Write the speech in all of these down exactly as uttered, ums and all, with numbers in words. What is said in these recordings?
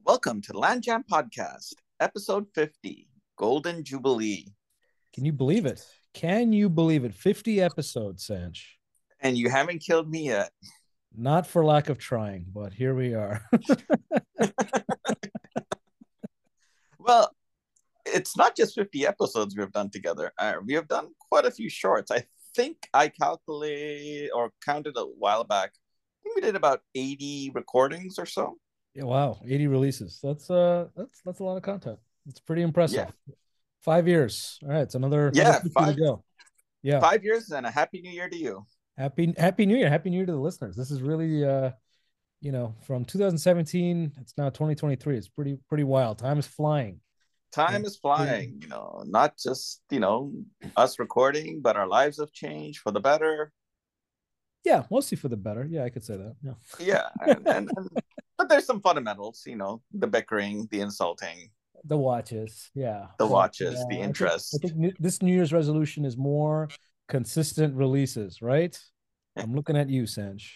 Welcome to the Land Jam Podcast, episode fifty, Golden Jubilee. Can you believe it? Can you believe it? fifty episodes, Sanch. And you haven't killed me yet. Not for lack of trying, but here we are. Well, it's not just fifty episodes we have done together. Uh, we have done quite a few shorts. I think I calculated or counted a while back. I think we did about eighty recordings or so. Yeah, wow, eighty releases. That's uh that's that's a lot of content. It's pretty impressive. Yeah. Five years. All right, it's another, Yeah, another fifty five, to go. Yeah. five years and a happy new year to you. Happy Happy New Year. Happy New Year to the listeners. This is really uh you know, from two thousand seventeen, it's now twenty twenty-three. It's pretty pretty wild. Time is flying. Time is flying, you know, not just, you know, us recording, but our lives have changed for the better. Yeah, mostly for the better. Yeah, I could say that. Yeah. Yeah. And, and, and but there's some fundamentals, you know, the bickering, the insulting, The watches, yeah. the But, watches, uh, the I think I interest. think new, this New Year's resolution is more consistent releases, right? I'm looking at you, Sanj.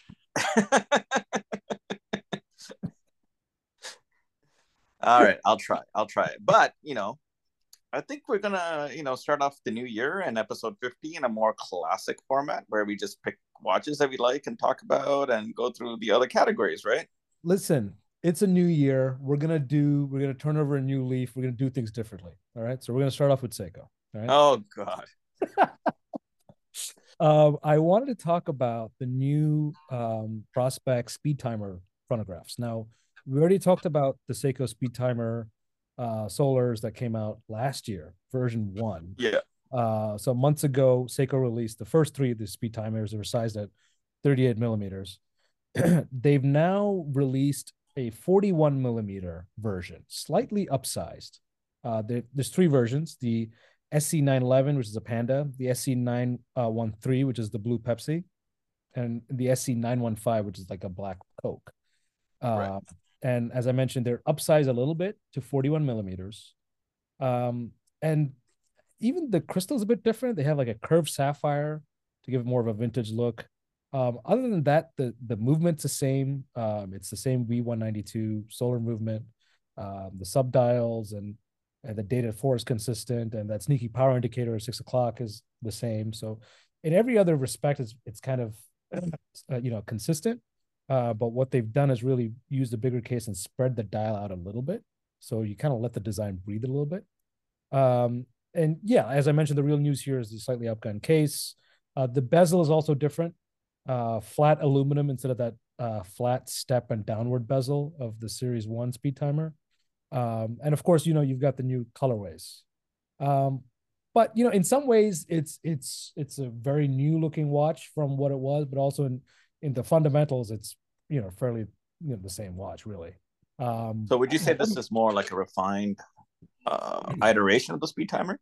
All right, I'll try. I'll try it. But, you know, I think we're gonna, you know, start off the new year and episode fifty in a more classic format where we just pick watches that we like and talk about and go through the other categories, right? Listen, it's a new year. We're gonna do. We're gonna turn over a new leaf. We're gonna do things differently. All right. So we're gonna start off with Seiko. All right. Oh God. Um, I wanted to talk about the new um, Prospect Speed Timer chronographs. Now, we already talked about the Seiko Speed Timer uh, Solars that came out last year, version one. Yeah. Uh, so months ago, Seiko released the first three of the speed timers. They were sized at thirty-eight millimeters. They've now released a forty-one millimeter version, slightly upsized. Uh, there, there's three versions: the S C nine eleven, which is a Panda; the S C nine thirteen, which is the blue Pepsi; and the S C nine fifteen, which is like a black Coke. Uh, Right. and as I mentioned, they're upsized a little bit to forty-one millimeters. Um, and even the crystal's a bit different. They have like a curved sapphire to give it more of a vintage look. Um, other than that, the the movement's the same. Um, it's the same V one ninety-two solar movement. Um, the subdials and and the data four is consistent, and that sneaky power indicator at six o'clock is the same. So, in every other respect, it's it's kind of uh, you know consistent. Uh, but what they've done is really use the bigger case and spread the dial out a little bit, so you kind of let the design breathe a little bit. Um, and yeah, as I mentioned, the real news here is the slightly upgone case. Uh, the bezel is also different, uh, flat aluminum instead of that uh, flat step and downward bezel of the Series One speed timer. Um, and of course, you know you've got the new colorways. Um, but you know, in some ways, it's it's it's a very new looking watch from what it was, but also in in the fundamentals, it's you know fairly you know the same watch really. Um, So would you say this is more like a refined uh iteration of the speed timer?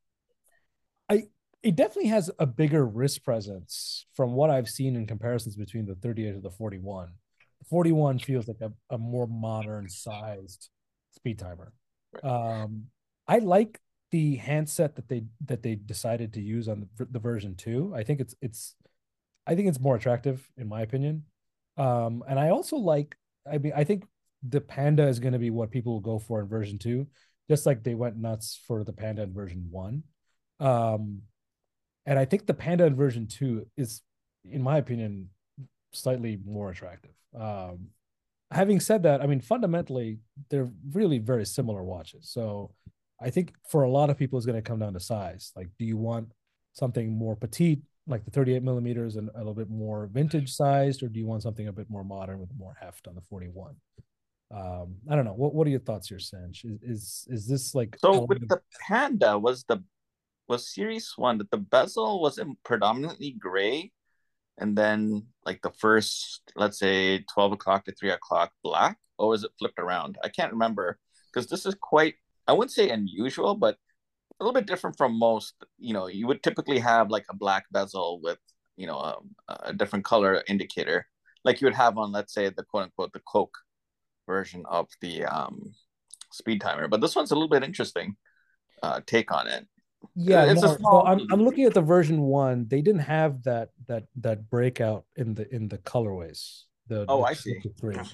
I it definitely has a bigger wrist presence from what I've seen in comparisons between the thirty-eight and the forty-one. The forty-one feels like a, a more modern sized speed timer. Right. Um, I like the handset that they that they decided to use on the, the version two. I think it's it's I think it's more attractive in my opinion. Um, and I also like I mean I think the Panda is going to be what people will go for in version two, just like they went nuts for the Panda in version one. Um, and I think the Panda in version two is, in my opinion, slightly more attractive. Um, having said that, I mean, fundamentally, they're really very similar watches. So I think for a lot of people, it's going to come down to size. Like, do you want something more petite, like the thirty-eight millimeters, and a little bit more vintage sized, or do you want something a bit more modern with more heft on the forty-one? Um, I don't know. What What are your thoughts here, Sanch? Is is, is this like So with element? the Panda, was the was series one that the bezel was it predominantly gray and then like the first, let's say twelve o'clock to three o'clock black, or was it flipped around? I can't remember because this is quite, I wouldn't say unusual, but a little bit different from most. You know, you would typically have like a black bezel with, you know, a, a different color indicator, like you would have on, let's say, the quote unquote the Coke version of the um, speed timer. But this one's a little bit interesting uh, take on it. Yeah, It's a no. So small. I'm I'm looking at the version one. They didn't have that that that breakout in the in the colorways. The Oh, the I two see. to three.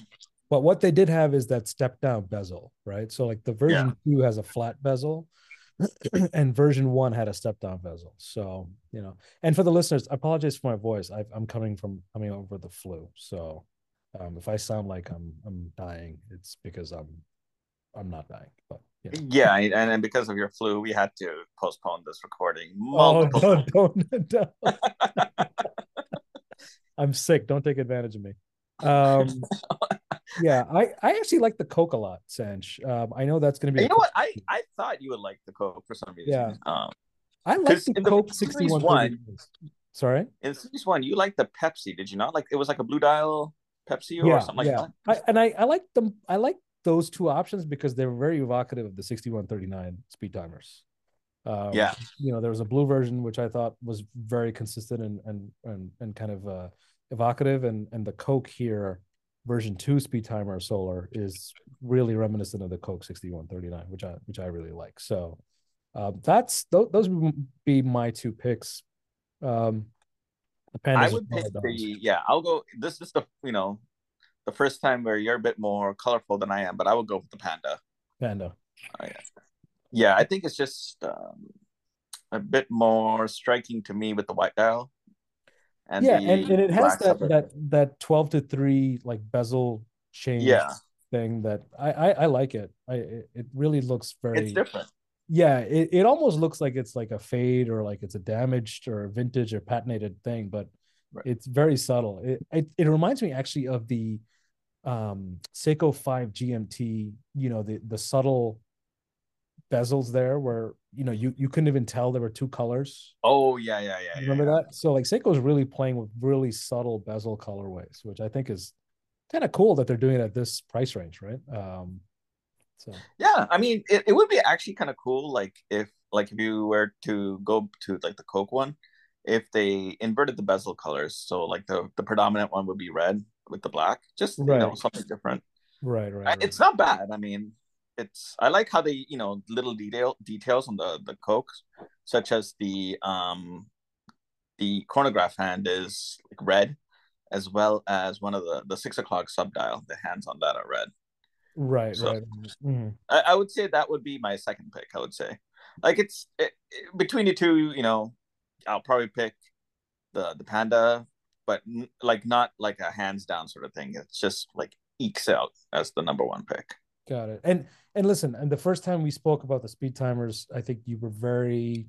But what they did have is that step down bezel, right? So like the Yeah. version two has a flat bezel, and version one had a step down bezel. So, you know, and for the listeners, I apologize for my voice. I, I'm coming from coming over the flu. So um, if I sound like I'm I'm dying, it's because I'm I'm not dying. But you know. Yeah, and and because of your flu, we had to postpone this recording Oh, multiple don't times. don't, don't. I'm sick. Don't take advantage of me. Um, yeah, I I actually like the Coke a lot, Sanch. Um, I know that's going to be You a know what? I I thought you would like the Coke for some yeah. reason. Um, I like because the in the Coke series sixty-one thirty. one, Sorry. in series one, you liked the Pepsi, did you not? Like it was like a Blue Dial Pepsi or Yeah, something like yeah. that. I and I I like them. I like those two options because they were very evocative of the sixty-one thirty-nine speed timers. Um, Yeah, you know, there was a blue version which I thought was very consistent and and and, and kind of uh, evocative, and and the Coke here version two speed timer solar is really reminiscent of the Coke sixty-one thirty-nine, which I which I really like. So uh, that's th- those would be my two picks. Um, the I pandas are would pick smaller the dogs. yeah. I'll go. This is the you know the first time where you're a bit more colorful than I am, but I would go with the panda. Panda. Oh, yeah. Yeah, I think it's just um, a bit more striking to me with the white dial and Yeah, and, the and it has black that separate. that that twelve to three like bezel change Yeah, thing that I I, I like it. I it, it really looks it's very different. yeah, it, it almost looks like it's like a fade or like it's a damaged or a vintage or patented thing, but Right. it's very subtle. It it, it reminds me actually of the um Seiko five G M T, you know, the the subtle bezels there where you know you you couldn't even tell there were two colors. Oh yeah, yeah, yeah, You yeah, remember yeah. that? So like Seiko's really playing with really subtle bezel colorways, which I think is kind of cool that they're doing it at this price range, right? Um, so Yeah, I mean, it, it would be actually kind of cool, like if like if you were to go to like the Coke one, if they inverted the bezel colors, so like the the predominant one would be red with the black, just you know right, something different. right, right, I- right, It's not bad. I mean, it's I like how they you know little detail details on the the Cokes, such as the um the chronograph hand is like red, as well as one of the the six o'clock sub dial. The hands on that are red. right, So right. Mm-hmm. I, I would say that would be my second pick. I would say, like it's it, it, between the two. You know, I'll probably pick the the panda, but n- like not like a hands down sort of thing. It's just like ekes out as the number one pick. Got it. And and listen, and the first time we spoke about the speed timers, I think you were very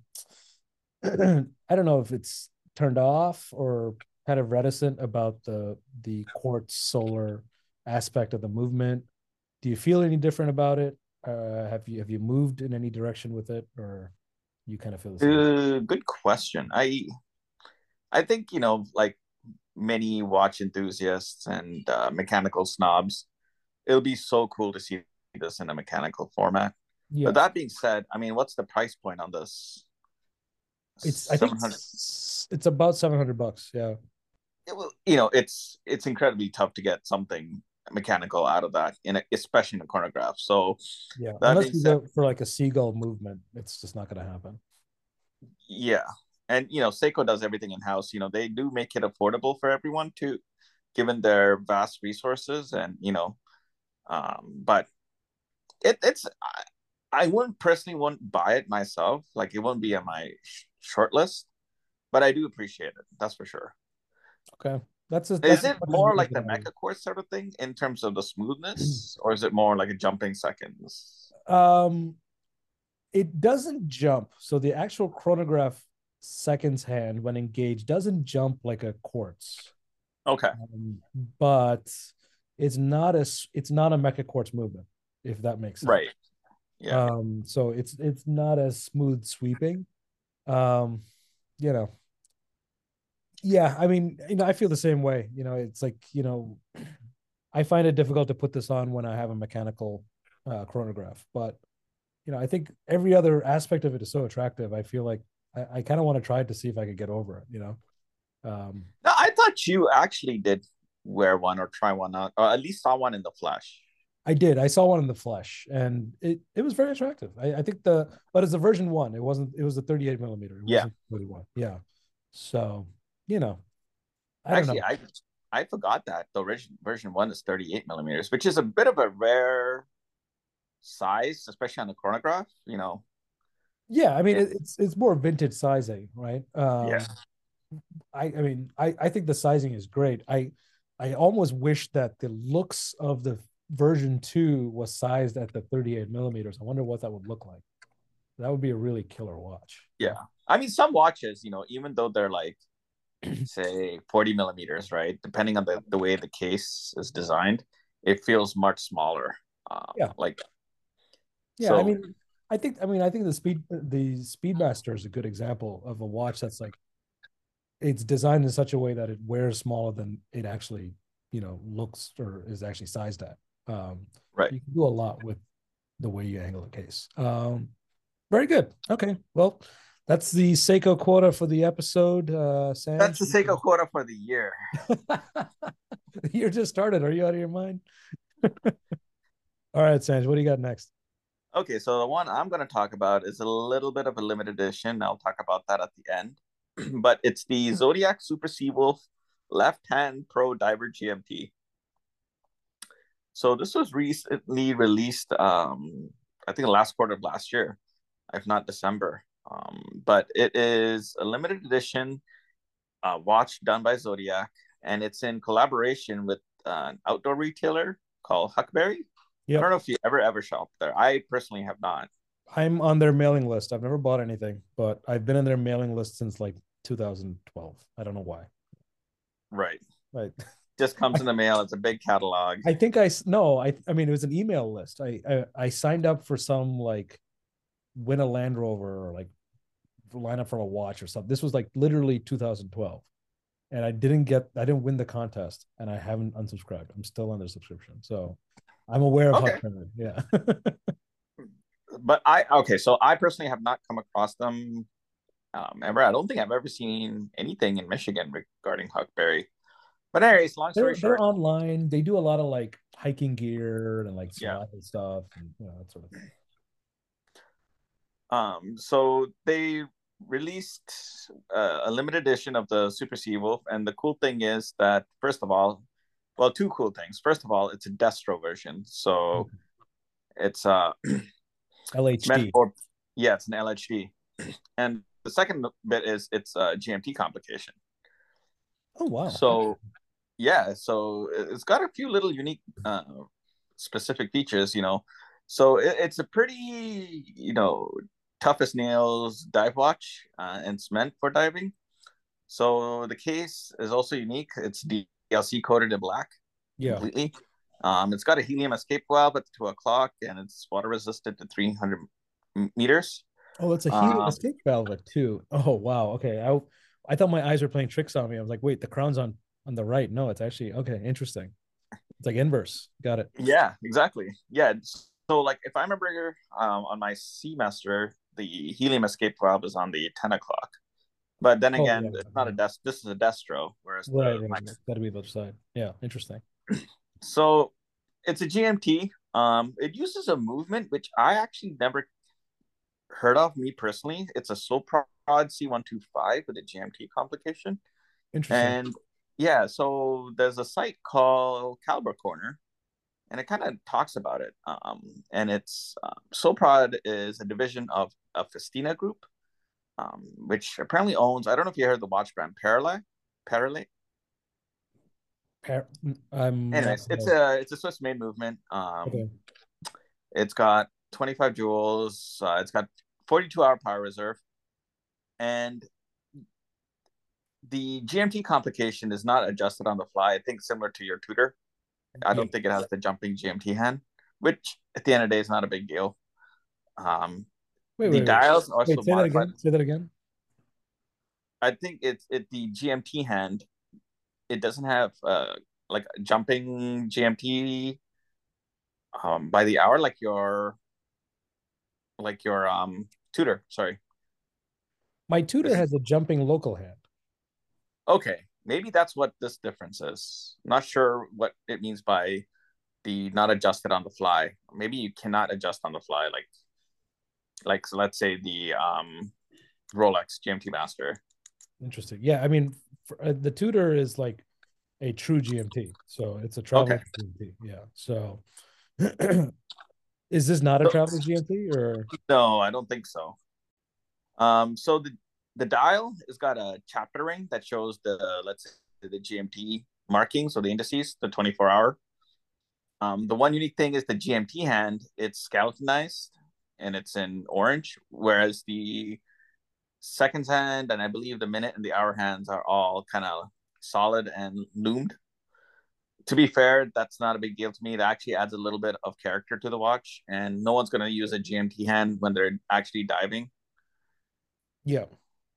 I don't know if it's turned off or kind of reticent about the the quartz solar aspect of the movement. Do you feel any different about it? Uh, have you have you moved in any direction with it, or you kind of feel the same? Uh, good question. I I think you know like many watch enthusiasts and uh, mechanical snobs, it'll be so cool to see this in a mechanical format. But Yeah, that being said, I mean, what's the price point on this? it's I think seven hundred. it's, it's about seven hundred bucks. Yeah, It will, you know, it's it's incredibly tough to get something mechanical out of that, in a, especially in a chronograph. So yeah. that Unless being you said, go for like a seagull movement, it's just not going to happen. yeah, and you know, Seiko does everything in house. You know, they do make it affordable for everyone to, given their vast resources, and you know, um, but it, it's I, I wouldn't personally wouldn't buy it myself. Like it wouldn't be on my sh- short list, but I do appreciate it. That's for sure. Okay, that's a, Is that's as it much as we more can like get the out of mecha quartz sort of thing in terms of the smoothness, or is it more like a jumping seconds? it. Um, it doesn't jump. So the actual chronograph seconds hand when engaged doesn't jump like a quartz, Okay, um, but it's not as it's not a mecha quartz movement, if that makes sense. right, yeah. Um, so it's it's not as smooth sweeping. Um, you know, yeah. I mean, you know, I feel the same way. You know, it's like you know, I find it difficult to put this on when I have a mechanical uh, chronograph, but you know, I think every other aspect of it is so attractive. I feel like I, I kind of want to try it to see if I could get over it. You know, um, No, I thought you actually did wear one or try one out, or at least saw one in the flesh. I did. I saw one in the flesh, and it it was very attractive. I, I think the but it's a version one. It wasn't. It was a thirty-eight millimeter. It Yeah, wasn't thirty-one. Yeah. So you know, I don't actually, know. I I forgot that the original version one is thirty-eight millimeters, which is a bit of a rare size, especially on the chronograph. You know, Yeah, I mean it, it, it's it's more vintage sizing, right? yeah, Um, I I mean I I think the sizing is great. I I almost wish that the looks of the version two was sized at the thirty-eight millimeters. I wonder what that would look like. That would be a really killer watch. yeah. I mean, some watches, you know, even though they're like say forty millimeters, right? Depending on the the way the case is designed, it feels much smaller. Um, Yeah, like yeah. I so, mean, I think I mean I think the speed the Speedmaster is a good example of a watch that's like it's designed in such a way that it wears smaller than it actually you know looks or is actually sized at. Um, right. you can do a lot with the way you angle a case. Um, very good. Okay, well, that's the Seiko quota for the episode. Uh, That's Sanj, the Seiko quota for the year. you're just started. Are you out of your mind? All right, Sanj, what do you got next? Okay, so the one I'm going to talk about is a little bit of a limited edition. I'll talk about that at the end. But it's the Zodiac Super Seawolf Left Hand Pro Diver G M T. So this was recently released, um, I think the last quarter of last year, if not December. Um, but it is a limited edition uh, watch done by Zodiac, and it's in collaboration with uh, an outdoor retailer called Huckberry. I don't Yep. know if you ever ever shopped there. I personally have not. I'm on their mailing list. I've never bought anything, but I've been in their mailing list since like two thousand twelve. I don't know why. Right. Right. Just comes in the mail. It's a big catalog. I think I no, I I mean it was an email list. I I, I signed up for some like win a Land Rover or like line up for a watch or something. This was like literally two thousand twelve. And I didn't get I didn't win the contest and I haven't unsubscribed. I'm still on their subscription. So I'm aware of Okay. Huckberry. Yeah. But I okay, so I personally have not come across them um, ever. I don't think I've ever seen anything in Michigan regarding Huckberry. But anyways, long story they're they're short, online. They do a lot of like hiking gear and like yeah. survival stuff and you know that sort of thing. Um, so they released uh, a limited edition of the Super Seawolf, and the cool thing is that first of all, well, two cool things. First of all, it's a Destro version, so it's uh, it's meant L H D. for yeah, it's an L H D, and the second bit is it's a G M T complication. Oh wow. So yeah, so it's got a few little unique uh, specific features, you know. So it, it's a pretty, you know, tough as nails dive watch, uh, and it's meant for diving. So the case is also unique. It's D L C coated in black Yeah. completely. Um, it's got a helium escape valve at two o'clock, and it's water resistant to three hundred meters. Oh, it's a helium Um, escape valve too. Oh wow. Okay. I I thought my eyes were playing tricks on me. I was like, wait, the crown's on on the right. No, it's actually okay. Interesting. It's like inverse. Got it. yeah, exactly. Yeah. So like if I remember um, on my Seamaster, the helium escape valve is on the ten o'clock. But then Oh yeah. again, it's not a desk. This is a Destro, whereas Right. the Right. my It's got to be the other side. Yeah. Interesting. so it's a G M T. Um, it uses a movement which I actually never heard of me personally. It's a Soprod C one two five with a G M T complication. Interesting. And yeah, so there's a site called Caliber Corner, and it kind of talks about it. Um, and it's uh, Soprod is a division of a Festina Group, um, which apparently owns. I don't know if you heard the watch brand Perle. Perle. Par- I'm not. Anyways, it's No. a it's a Swiss made movement. Um, Okay. it's got twenty-five joules. Uh, it's got forty-two hour power reserve, and the G M T complication is not adjusted on the fly. I think similar to your Tudor. I Yeah. don't think it has the jumping G M T hand, which at the end of the day is not a big deal. Um, Wait. the Wait. Wait. dials are Wait. also Say that modified. again. Say that again. I think it's it the G M T hand. It doesn't have uh like jumping G M T um by the hour like your like your um Tudor. Sorry. My tutor This is has a jumping local hand. okay. Maybe that's what this difference is. Not sure what it means by the not adjusted on the fly. Maybe you cannot adjust on the fly, like like so let's say the um Rolex G M T Master. Interesting. Yeah. I mean, for, uh, the tutor is like a true G M T. So it's a Okay. traveler G M T. Yeah. So is this not a So, traveler G M T or? no, I don't think so. Um, so the the dial has got a chapter ring that shows the let's say the G M T markings, so the indices, the twenty-four hour. Um, the one unique thing is the G M T hand. It's skeletonized and it's in orange, whereas the seconds hand and I believe the minute and the hour hands are all kind of solid and loomed. To be fair, that's not a big deal to me. That actually adds a little bit of character to the watch, and no one's going to use a G M T hand when they're actually diving. Yeah.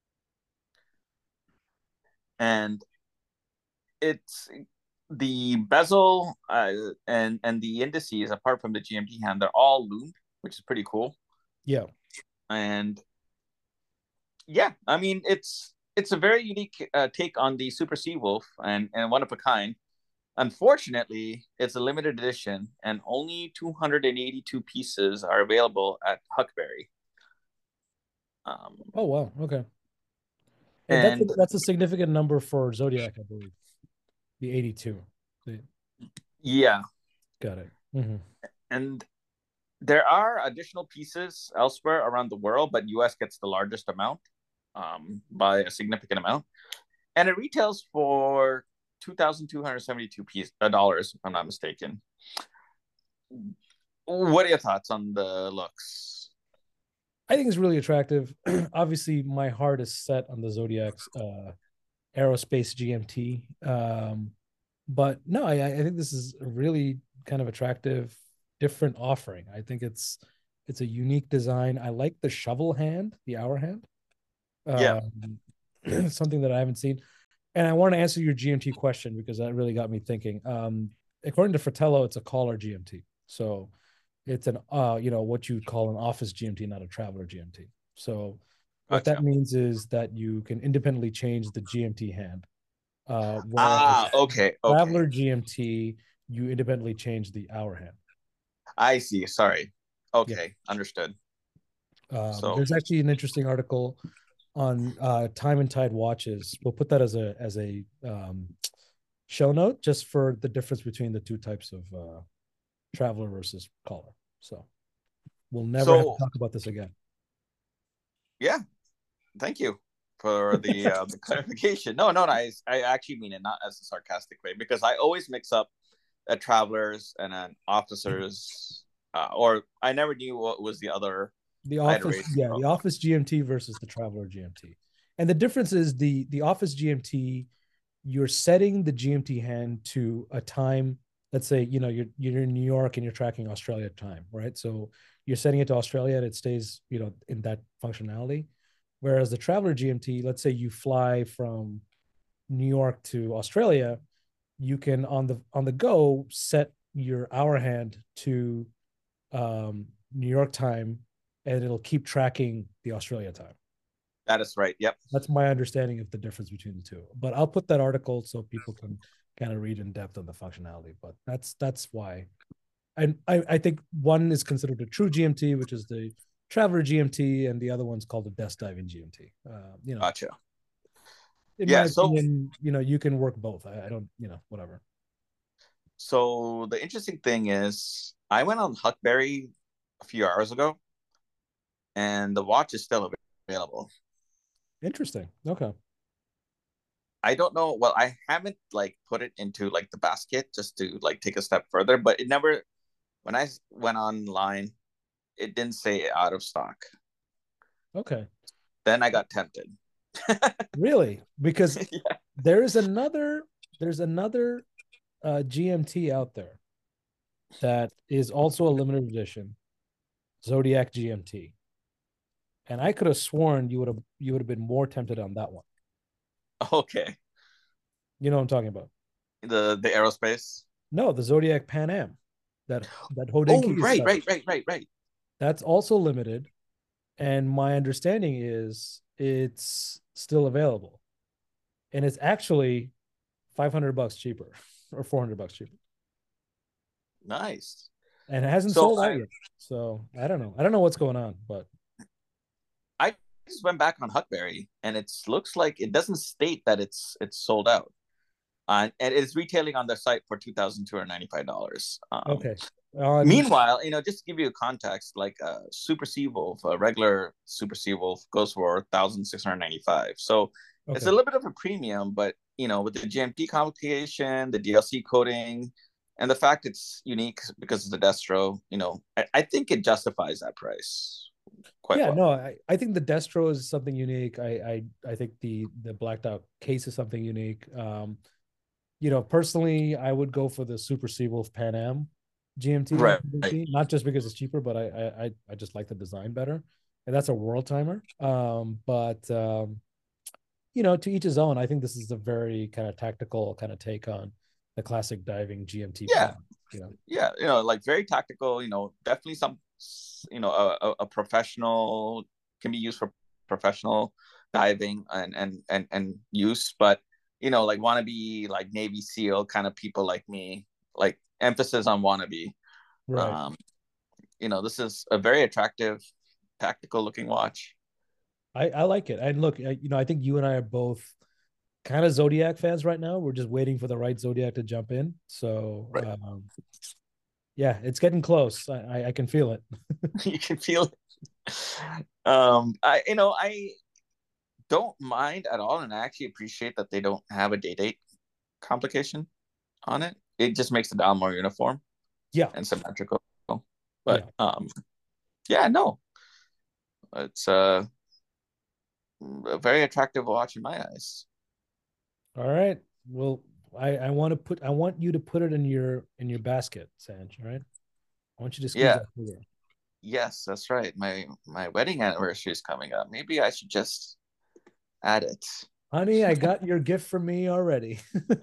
And it's the bezel uh, and and the indices, apart from the G M T hand, they're all loomed, which is pretty cool. Yeah. And yeah, I mean it's it's a very unique uh, take on the Super Sea Wolf and and one of a kind. Unfortunately, it's a limited edition, and only two hundred eighty-two pieces are available at Huckberry. Um, Oh wow. Okay. And that's a, and that's a significant number for Zodiac, I believe. The eighty-two. The- yeah, Got it. Mm-hmm. and there are additional pieces elsewhere around the world, but U S gets the largest amount um, by a significant amount, and it retails for two thousand two hundred seventy-two piece, uh, dollars, if I'm not mistaken. What are your thoughts on the looks? I think it's really attractive. Obviously, my heart is set on the Zodiac's uh, aerospace G M T. Um, but no, I, I think this is a really kind of attractive, different offering. I think it's it's a unique design. I like the shovel hand, the hour hand. Yeah, Um, something that I haven't seen. And I want to answer your G M T question because that really got me thinking. Um, according to Fratello, it's a caller G M T. So it's an uh, you know, what you would call an office G M T, not a traveler G M T. So what that gotcha. means is that you can independently change the G M T hand. Uh, whereas Ah, okay, okay. traveler G M T, you independently change the hour hand. I see. Sorry. Yeah. Okay, understood. Um, So, there's actually an interesting article on uh, time and tide watches. We'll put that as a as a um, show note just for the difference between the two types of uh, traveler versus caller. So we'll never have to so talk about this again. yeah, thank you for the uh, the clarification. No, no, no, I, I actually mean it not as a sarcastic way because I always mix up a travelers and an officers, uh, or I never knew what was the other The office, iteration yeah, of. the office G M T versus the traveler G M T. And the difference is the the office G M T, you're setting the G M T hand to a time. Let's say you know you're you're in New York and you're tracking Australia time, right? So you're setting it to Australia and it stays you know in that functionality. Whereas the traveler G M T, let's say you fly from New York to Australia, you can on the on the go set your hour hand to um, New York time, and it'll keep tracking the Australia time. That is right. Yep. That's my understanding of the difference between the two. But I'll put that article so people can kind of read in depth on the functionality. But that's that's why. And I, I think one is considered a true G M T, which is the Traveler G M T, and the other one's called the Desk Diving G M T. Uh, you know, Gotcha. in my Yeah. So, opinion, you know, you can work both. I, I don't, you know, whatever. so the interesting thing is, I went on Huckberry a few hours ago, and the watch is still available. Interesting. Okay. I don't know. Well, I haven't like put it into like the basket just to like take a step further, but it never. When I went online, it didn't say out of stock. Okay. Then I got tempted. Really? Because Yeah. there's another there's another uh, G M T out there that is also a limited edition Zodiac G M T, and I could have sworn you would have you would have been more tempted on that one. Okay. You know what I'm talking about? The the aerospace. No, the Zodiac Pan Am that that Oh, Hodinkee is right, selling. right, right, right, right. That's also limited, and my understanding is it's still available, and it's actually five hundred bucks cheaper or four hundred bucks cheaper, Nice. and it hasn't So sold out I yet. So I don't know. I don't know what's going on, but I just went back on Huckberry, and it looks like it doesn't state that it's it's sold out. uh, and it's retailing on their site for two thousand two hundred ninety-five dollars. Um, Okay. On meanwhile, you know, just to give you a context, like a uh, Super Seawolf, a regular Super Seawolf goes for one thousand six hundred ninety-five. So it's a okay. little bit of a premium, but you know, with the G M T complication, the D L C coding, and the fact it's unique because it's a Destro, you know, I, I think it justifies that price quite Yeah, well. no, I, I think the Destro is something unique. I I I think the the blacked out case is something unique. Um, you know, personally, I would go for the Super Seawolf Pan Am G M T on Right. P V T, not just because it's cheaper, but I I I just like the design better, and that's a world timer. Um, but um, you know, to each his own. I think this is a very kind of tactical kind of take on the classic diving G M T Yeah. pilot. You know, Yeah. You know, like very tactical, you know, definitely some, you know, a, a professional can be used for professional diving and, and, and, and use, but, you know, like wannabe, like Navy SEAL kind of people like me, like emphasis on wannabe. right? Um, you know, this is a very attractive, tactical looking watch. I I like it. And look, I, you know, I think you and I are both kind of Zodiac fans right now. We're just waiting for the right Zodiac to jump in. So Right. um, yeah, it's getting close. I, I, I can feel it. You can feel it. Um, I, you know, I don't mind at all, and I actually appreciate that they don't have a day date complication on it. It just makes the dial more uniform Yeah, and symmetrical. But yeah. um, yeah, no, it's a, a very attractive watch in my eyes. All right. Well, I I want to put I want you to put it in your in your basket, Sanj. All right. I want you to squeeze Yeah, that trigger. yes, that's right. My my wedding anniversary is coming up. Maybe I should just add it. Honey, I got your gift for me already.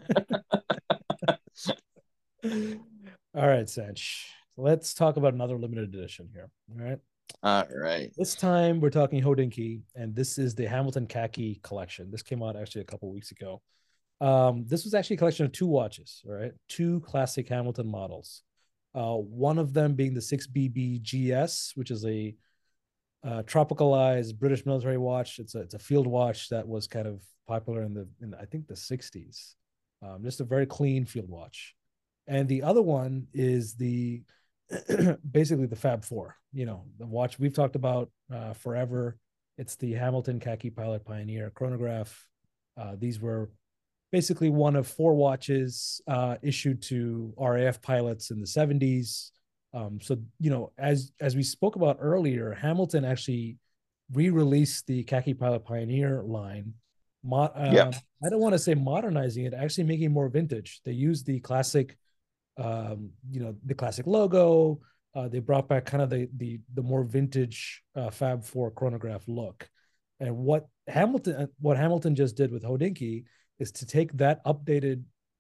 All right, Sanj. Let's talk about another limited edition here. All right. All right. This time we're talking Hodinkee, and this is the Hamilton Khaki collection. This came out actually a couple weeks ago. Um, this was actually a collection of two watches, all right? Two classic Hamilton models. Uh, one of them being the six B B G S, which is a uh, tropicalized British military watch. It's a it's a field watch that was kind of popular in the in I think the sixties. Um, just a very clean field watch. And the other one is the basically the Fab Four. You know, the watch we've talked about uh, forever. It's the Hamilton Khaki Pilot Pioneer chronograph. Uh, these were basically one of four watches uh, issued to R A F pilots in the seventies. Um, so you know, as as we spoke about earlier, Hamilton actually re-released the Khaki Pilot Pioneer line. Mo- Yeah. uh, I don't want to say modernizing it, actually making it more vintage. They used the classic, um, you know, the classic logo. Uh, they brought back kind of the the the more vintage uh, Fab Four chronograph look. And what Hamilton what Hamilton just did with Hodinkee is to take that updated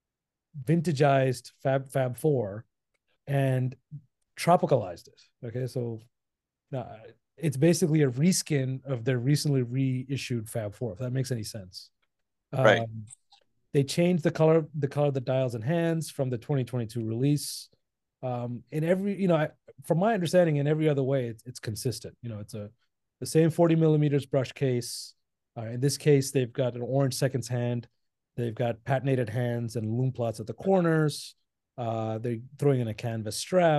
vintageized Fab Fab Four and tropicalized it. Okay, so uh, it's basically a reskin of their recently reissued Fab Four. If that makes any sense. Right. Um, they changed the color the color of the dials and hands from the twenty twenty-two release. Um, in every, you know, I, from my understanding, in every other way, it's, it's consistent. You know, it's a the same forty millimeters brush case. Uh, in this case, they've got an orange seconds hand. They've got patinated hands and loom plots at the corners. Uh, they're throwing in a canvas strap.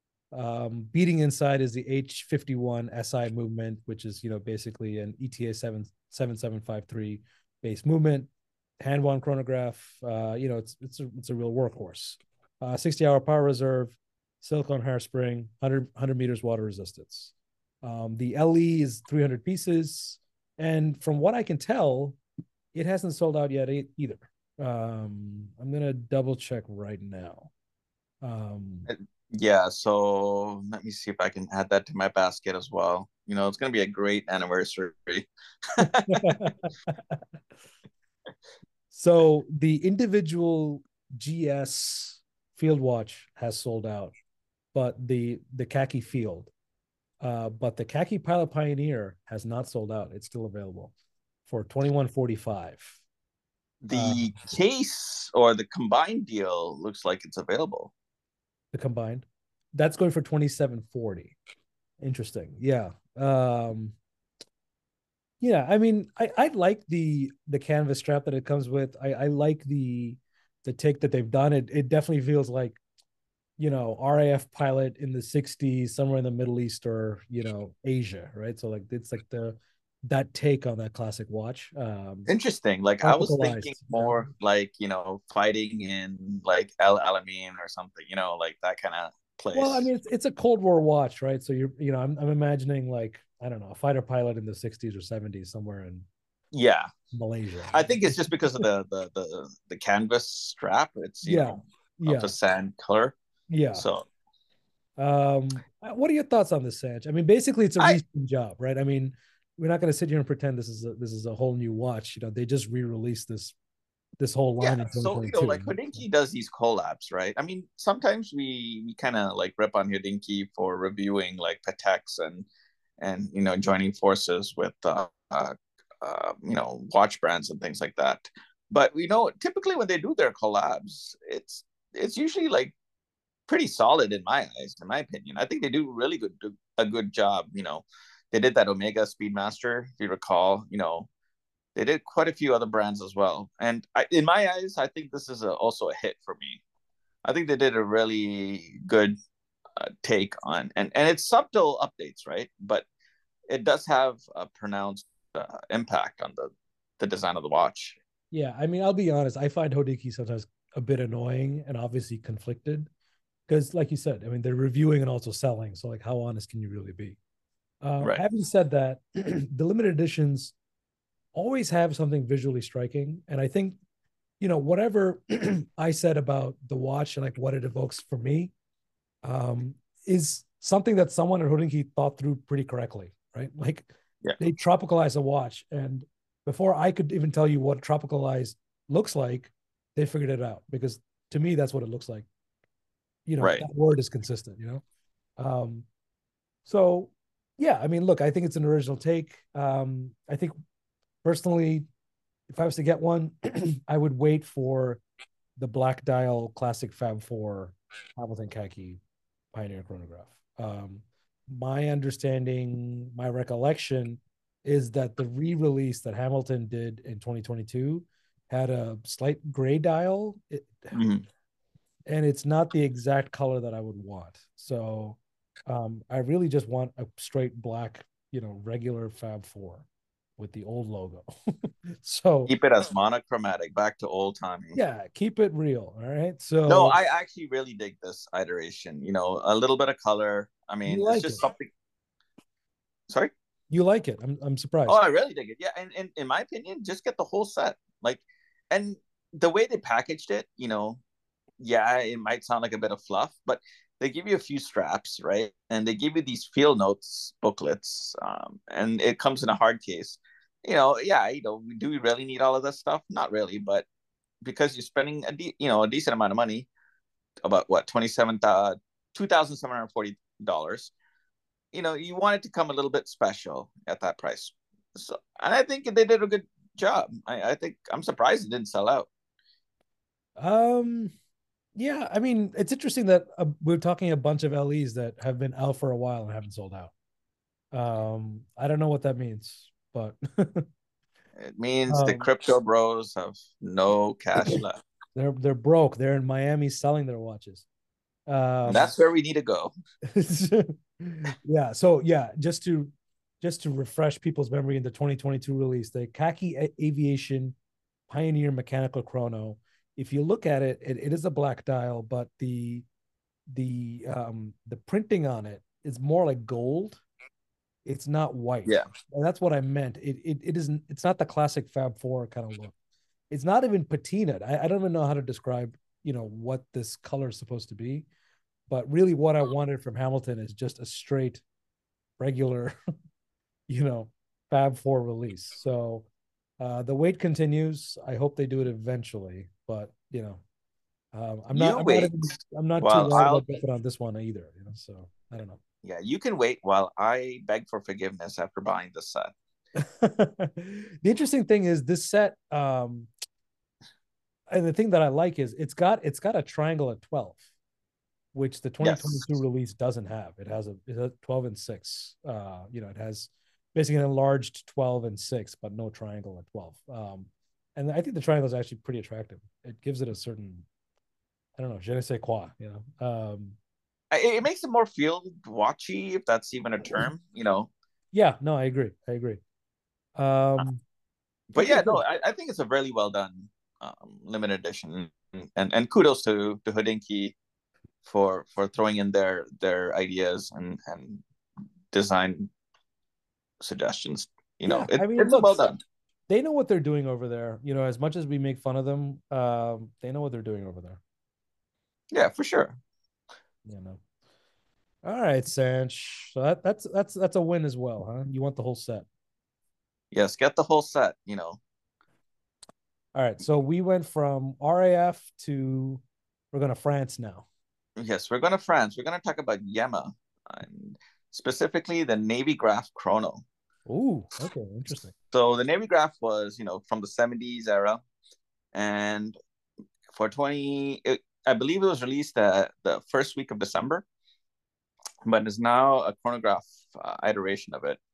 Um, beating inside is the H fifty-one S I movement, which is, you know, basically an E T A seven seven seven five three base movement. Hand wound chronograph. Uh, you know, it's it's a, it's a real workhorse. Uh, sixty hour power reserve, silicone hairspring, one hundred, one hundred meters water resistance. Um, the L E is three hundred pieces, and from what I can tell, it hasn't sold out yet either. Um, I'm gonna double check right now. Um, Yeah, so let me see if I can add that to my basket as well. You know, it's going to be a great anniversary. so the individual G S field watch has sold out, but the the khaki field, uh, but the khaki pilot pioneer has not sold out. It's still available for twenty-one forty-five. Uh, The case or the combined deal looks like it's available. the combined, that's going for twenty-seven forty. Interesting. Yeah. Um, yeah, I mean, I I like the the canvas strap that it comes with. I I like the the take that they've done, it it definitely feels like, you know, R A F pilot in the sixties, somewhere in the Middle East or, you know, Asia, right? So like it's like the that take on that classic watch. Um Interesting. Like I was thinking tropicalized, you know? more like, you know, fighting in like El Alamein or something, you know, like that kind of Well, I place. mean, it's it's a Cold War watch, right? So you're, you know, I'm I'm imagining like, I don't know, a fighter pilot in the sixties or seventies somewhere in Yeah. Malaysia. I think it's just because of the the the, the canvas strap. It's, you Yeah. know, of a Yeah. sand color. Yeah. So Um, what are your thoughts on this, Sanch? I mean, basically, it's a I recent job, right? I mean, we're not going to sit here and pretend this is a, this is a whole new watch. You know, they just re-released this this whole yeah, line in so you know, twenty twenty-two. like Hodinkee does these collabs, right? I mean, sometimes we we kind of like rip on Hodinkee for reviewing like Pateks and and you know joining forces with uh, uh, uh you know watch brands and things like that. But we know typically when they do their collabs, it's it's usually like pretty solid in my eyes, in my opinion. I think they do really good a good job. You know, they did that Omega Speedmaster, if you recall. You know, they did quite a few other brands as well. And I, in my eyes, I think this is a, also a hit for me. I think they did a really good uh, take on, and and it's subtle updates, right? But it does have a pronounced uh, impact on the the design of the watch. Yeah, I mean, I'll be honest. I find Hodinkee sometimes a bit annoying and obviously conflicted because, like you said, I mean, they're reviewing and also selling. So, like, how honest can you really be? Uh, Right. having said that, the limited editions always have something visually striking, and I think, you know, whatever I said about the watch and like what it evokes for me, um, is something that someone at Hodinkee thought through pretty correctly, right? Like Yeah. they tropicalized a watch, and before I could even tell you what tropicalized looks like, they figured it out because to me that's what it looks like. You know, Right. that word is consistent. You know, um, so yeah, I mean, look, I think it's an original take. Um, I think personally, if I was to get one, I would wait for the black dial classic Fab Four Hamilton khaki Pioneer chronograph. Um, my understanding, my recollection is that the re-release that Hamilton did in twenty twenty-two had a slight gray dial, it, Mm-hmm. and it's not the exact color that I would want. So um, I really just want a straight black, you know, regular Fab Four with the old logo. So Keep it as monochromatic, back to old timey. yeah, keep it real. All right. No, So I actually really dig this iteration. You know, a little bit of color. I you mean, it's like just it. something. Sorry. You like it. I'm I'm Oh, surprised. I really dig it. Yeah, and, and in my opinion, just get the whole set. Like, and the way they packaged it, you know, yeah, it might sound like a bit of fluff, but they give you a few straps, right? And they give you these field notes booklets, um, and it comes in a hard case. You know, yeah, you know, do we really need all of this stuff? Not really, but because you're spending a de- you know a decent amount of money, about what twenty seven uh, two thousand seven hundred forty dollars. You know, you want it to come a little bit special at that price. So, and I think they did a good job. I, I think I'm surprised it didn't sell out. Um, yeah, I mean, it's interesting that uh, we're talking a bunch of L Es that have been out for a while and haven't sold out. Um, I don't know what that means, but It means the um, crypto bros have no cash left. they're they're broke. They're in Miami selling their watches. And Um, that's where we need to go. yeah. So yeah, just to just to refresh people's memory in the twenty twenty-two release, the Khaki Aviation Pioneer Mechanical Chrono. If you look at it, it, it is a black dial, but the the um the printing on it is more like gold. It's not white. Yeah. And that's what I meant. It it, it isn't it's not the classic Fab Four kind of look. It's not even patinaed. I, I don't even know how to describe, you know, what this color is supposed to be. But really what I wanted from Hamilton is just a straight regular, you know, Fab Four release. So uh the wait continues. I hope they do it eventually, but you know, um, I'm not You I'm not wait even, I'm not too while worried I'll about jumping on this one either, you know. So I don't know. yeah, you can wait while I beg for forgiveness after buying the set. The interesting thing is this set, um, and the thing that I like is it's got it's got a triangle at twelve, which the Yes. twenty twenty-two release doesn't have. It has a, it has twelve and six. Uh, you know, it has basically an enlarged twelve and six, but no triangle at twelve. Um, And I think the triangle is actually pretty attractive. It gives it a certain, I don't know, je ne sais quoi, you know. Um, It, it makes it more field watchy, if that's even a term, you know. yeah, no, I agree. I agree. Um, But okay, yeah, no, cool. I, I think it's a really well done um, limited edition, and and kudos to to Hodinkee for for throwing in their their ideas and and design suggestions. You know, Yeah, it, I mean, it's a look, well done. they know what they're doing over there. You know, as much as we make fun of them, um, they know what they're doing over there. Yeah, for sure. You know. All right, Sanch. So that, that's that's that's a win as well, huh? You want the whole set. Yes, get the whole set. You know, All right. So we went from R A F to we're going to France now. yes, we're going to France. We're going to talk about Yema, and specifically the Navy Graph Chrono. Ooh, okay, interesting. So the Navy Graph was, you know, from the seventies era, and for twenty, it, I believe it was released uh, the first week of December, but is now a chronograph uh, iteration of it.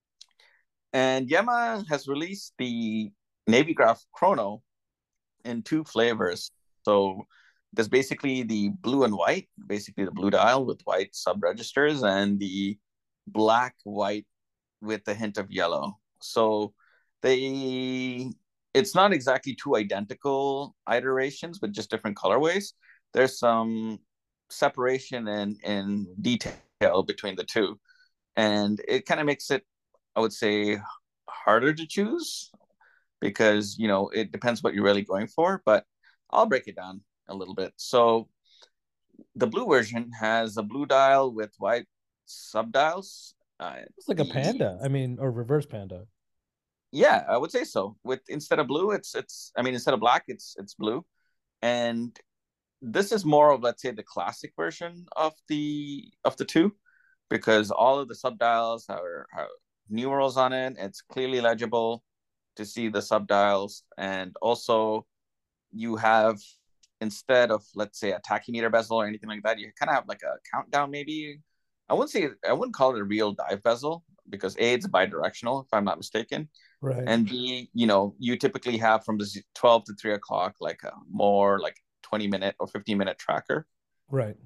And Yema has released the Navy Graph Chrono in two flavors. So there's basically the blue and white, basically the blue dial with white sub registers, and the black white with a hint of yellow. So they it's not exactly two identical iterations, but just different colorways. There's some separation in in detail between the two, and it kind of makes it, I would say, harder to choose because you know it depends what you're really going for. But I'll break it down a little bit. So the blue version has a blue dial with white subdials. Uh, It's like a the panda. I mean, or reverse panda. Yeah, I would say so. With instead of blue, it's it's I mean instead of black, it's it's blue. And this is more of, let's say, the classic version of the of the two, because all of the subdials are, are numerals on it. It's clearly legible to see the subdials, and also you have, instead of, let's say, a tachymeter bezel or anything like that, you kind of have like a countdown. Maybe I wouldn't say I wouldn't call it a real dive bezel because A, it's bidirectional if I'm not mistaken, Right. and B, you know, you typically have from the twelve to three o'clock like a more like twenty minute or fifteen minute tracker. Right.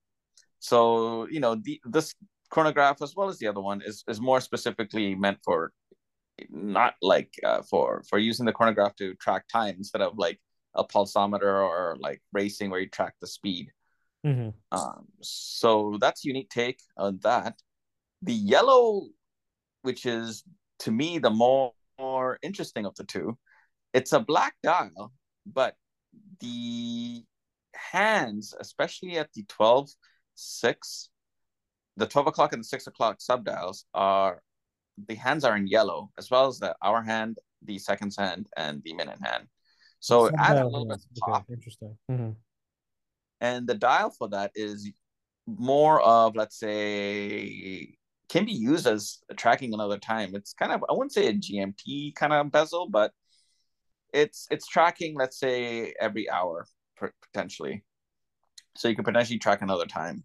So, you know, the, this chronograph as well as the other one is, is more specifically meant for not like uh, for for using the chronograph to track time instead of like a pulsometer or like racing where you track the speed. Mm-hmm. Um, so that's a unique take on that. The yellow, which is to me the more, more interesting of the two, it's a black dial, but the hands, especially at the twelve six, the twelve o'clock and the six o'clock subdials are, the hands are in yellow, as well as the hour hand, the seconds hand, and the minute hand. So it added a Sundial little bit hands. of Okay, pop. interesting. Mm-hmm. And the dial for that is more of, let's say, can be used as tracking another time. It's kind of, I wouldn't say a G M T kind of bezel, but it's it's tracking, let's say, every hour potentially. So you can potentially track another time.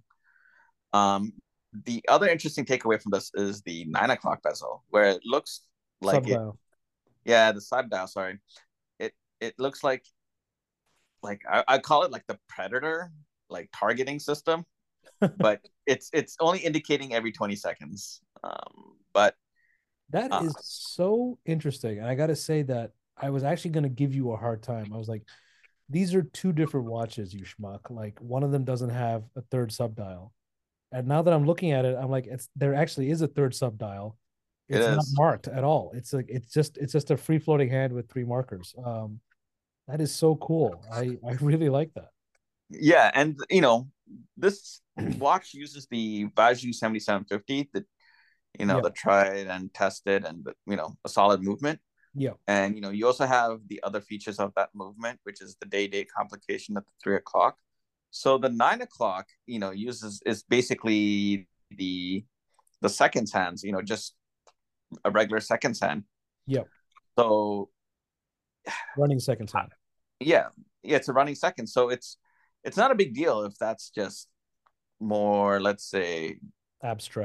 Um, the other interesting takeaway from this is the nine o'clock bezel, where it looks like it. Sundial. Yeah, the side dial. Sorry, it it looks like like I, I call it like the predator, like targeting system, but it's it's only indicating every twenty seconds. Um, but That uh, is so interesting. And I got to say that I was actually going to give you a hard time. I was like, these are two different watches, you schmuck. Like one of them doesn't have a third subdial. And now that I'm looking at it, I'm like, it's there actually is a third subdial. it It's not is. marked at all. It's like it's just it's just a free floating hand with three markers. Um, that is so cool. I I really like that. Yeah, and you know, this watch uses the Vaju seventy-seven fifty, the you know Yeah, the tried and tested and you know a solid movement. yeah. And you know, you also have the other features of that movement, which is the day-date complication at the three o'clock. So the nine o'clock, you know, uses is basically the the seconds hands, you know, just a regular seconds hand. Yeah, So running seconds hand. yeah, yeah, it's a running second. So it's it's not a big deal if that's just more, let's say, Abstract.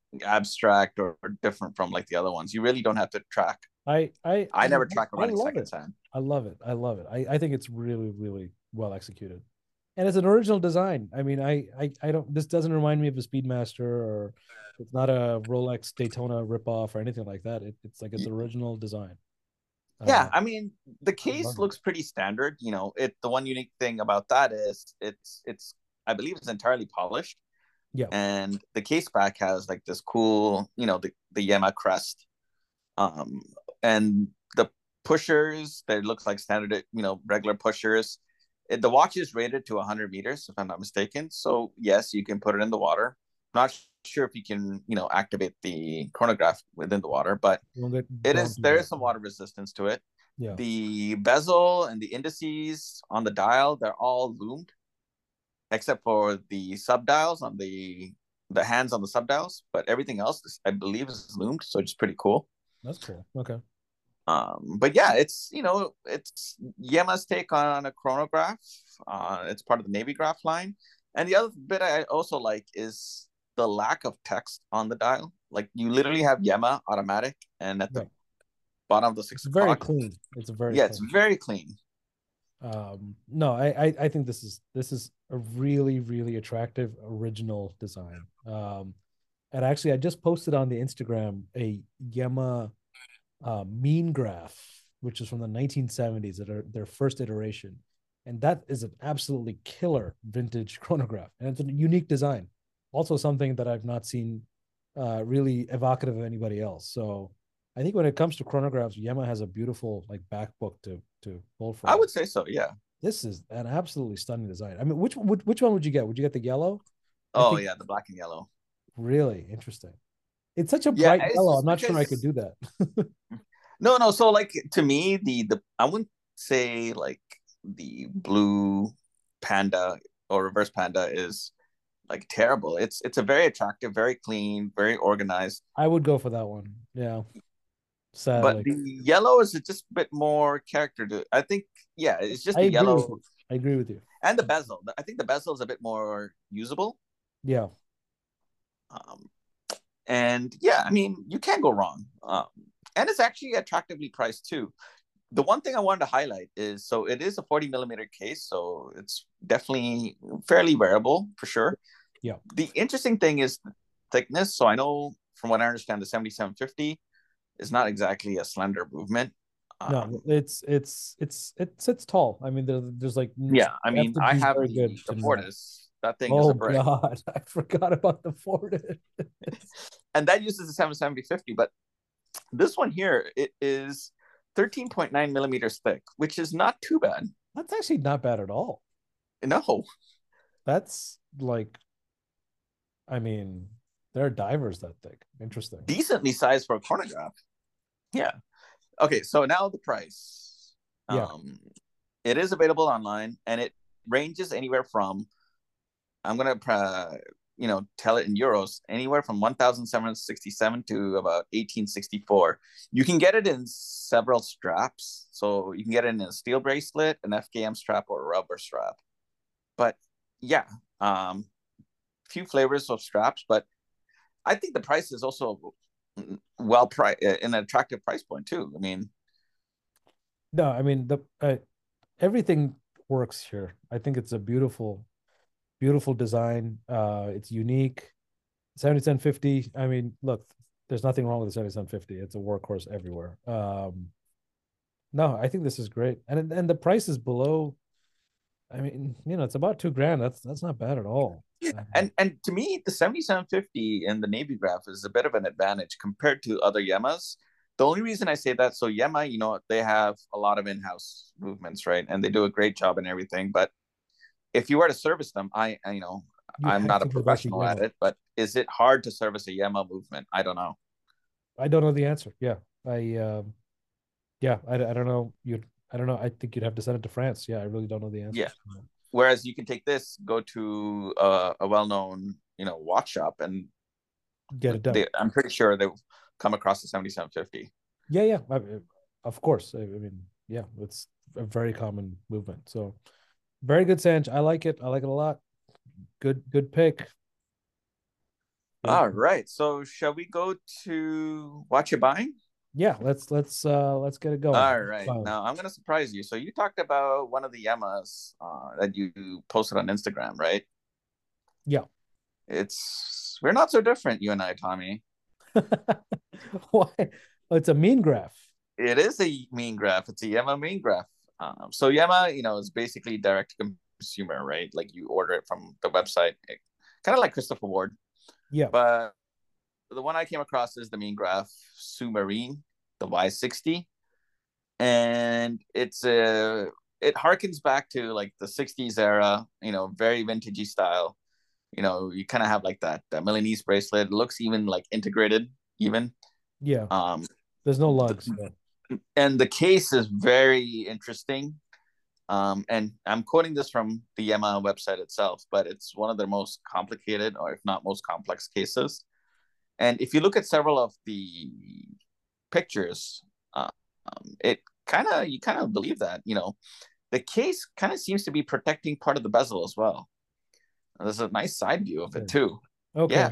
abstract or, or different from like the other ones. You really don't have to track. I I I I, never track a I running love second it. sand. I love it. I love it. I, I think it's really, really well executed. And it's an original design. I mean, I, I I don't this doesn't remind me of a Speedmaster, or it's not a Rolex Daytona ripoff or anything like that. It, it's like it's original design. Yeah, Uh, I mean the I case love it. looks pretty standard. You know, it the one unique thing about that is it's it's I believe it's entirely polished, Yeah, and the case back has like this cool, you know, the the Yamaha crest, um, and the pushers that looks like standard, you know, regular pushers. It, the watch is rated to one hundred meters, if I'm not mistaken. So yes, you can put it in the water. I'm not sure if you can, you know, activate the chronograph within the water, but don't get it don't is do there that. is some water resistance to it. Yeah, The bezel and the indices on the dial, they're all loomed, except for the sub dials on the the hands on the sub dials, but everything else I believe is loomed, so it's pretty cool. that's cool. Okay. Um, but yeah, it's you know it's Yama's take on a chronograph. Uh, it's part of the Navy Graph line, and the other bit I also like is the lack of text on the dial. Like you literally have Yama automatic, and at Yeah, the bottom of the six it's very o'clock, clean. It's very yeah, it's clean. very clean. Um, no, I, I I think this is this is a really, really attractive original design. Um, and actually, I just posted on the Instagram a Yema uh, mean graph, which is from the nineteen seventies, that are their first iteration. And that is an absolutely killer vintage chronograph. And it's a unique design. Also, something that I've not seen uh, really evocative of anybody else. So I think when it comes to chronographs, Yema has a beautiful like back book to to pull I from. would say so. Yeah. This is an absolutely stunning design. I mean, which which, which one would you get? Would you get the yellow? I Oh think yeah, the black and yellow. really interesting. It's such a Yeah, bright it's yellow. I'm just not sure I could because do that. no, no. So like to me, the the I wouldn't say like the blue panda or reverse panda is like terrible. It's it's a very attractive, very clean, very organized. I would go for that one. Yeah, But sadly. the yellow is just a bit more character to. I think yeah, it's just I the agree with yellow you. I agree with you. and the bezel. I think the bezel is a bit more usable. Yeah. Um, and yeah, I mean you can't go wrong. Um, and it's actually attractively priced too. The one thing I wanted to highlight is so it is a forty millimeter case, so it's definitely fairly wearable for sure. Yeah. The interesting thing is the thickness. So I know from what I understand, the seventy-seven fifty is not exactly a slender movement. No, Um, it's it's it's it sits tall. I mean, there, there's like you yeah, I have mean, to I be have very the good the to not. Fortis. That thing is Oh a brick, God, I forgot about the Ford. and that uses the seven seventy fifty. But this one here, it is thirteen point nine millimeters thick, which is not too bad. That's actually not bad at all. No, That's like, I mean, there are divers that thick. Interesting. decently sized for a chronograph. Yeah. Okay, so now the price. Yeah. Um, it is available online, and it ranges anywhere from I'm gonna uh, you know tell it in euros, anywhere from one thousand seven hundred sixty-seven to about eighteen sixty-four. You can get it in several straps, so you can get it in a steel bracelet, an F K M strap, or a rubber strap. But yeah, um, few flavors of straps, but I think the price is also well priced, an attractive price point too. I mean, No, I mean the uh, everything works here. I think it's a beautiful, beautiful design. Uh, it's unique. seventy-seven fifty. I mean, look, there's nothing wrong with the seventy-seven fifty. It's a workhorse everywhere. Um, no, I think this is great, and and the price is below. I mean, you know, it's about two grand. That's that's not bad at all. yeah, Um, and and to me, the seventy-seven fifty and the Navy Graph is a bit of an advantage compared to other Yamas. The only reason I say that, so Yama, you know, they have a lot of in-house movements, right? And they do a great job and everything. But if you were to service them, I, I you know, you I'm have not a to go back to professional at Yama. it, but is it hard to service a Yama movement? I don't know. I don't know the answer. Yeah, I um, yeah, I, I don't know. You, I don't know. I think you'd have to send it to France. Yeah, I really don't know the answer. Yeah. Whereas you can take this, go to a, a well-known, you know, watch shop, and Get it done. they, I'm pretty sure they've come across the seventy-seven fifty. Yeah, yeah. I, of course. I, I mean, yeah, it's a very common movement. So very good, Sanj. I like it. I like it a lot. Good, good pick. Okay. All right. So shall we go to what you're buying? Yeah, let's let's uh let's get it going. All right. Fine. Now I'm gonna surprise you. So you talked about one of the Yamahas uh, that you posted on Instagram, right? Yeah. It's we're not so different, you and I, Tommy. Why? Oh, it's a mean graph. It is a mean graph. It's a Yamaha mean graph. Um, so Yamaha, you know, is basically direct to consumer, right? Like you order it from the website, kind of like Christopher Ward. Yeah. But the one I came across is the mean graph Submarine, the Y sixty, and it's a it harkens back to like the sixties era, you know, very vintagey style. You know, you kind of have like that, that Milanese bracelet. It looks even like integrated, even. Yeah. Um, There's no lugs. the, Yeah. and the case is very interesting. Um, and I'm quoting this from the Yamaha website itself, but it's one of their most complicated, or if not most complex cases. And if you look at several of the pictures, uh, um, it kind of you kind of believe that you know the case kind of seems to be protecting part of the bezel as well. There's a nice side view of it too. Okay. Yeah.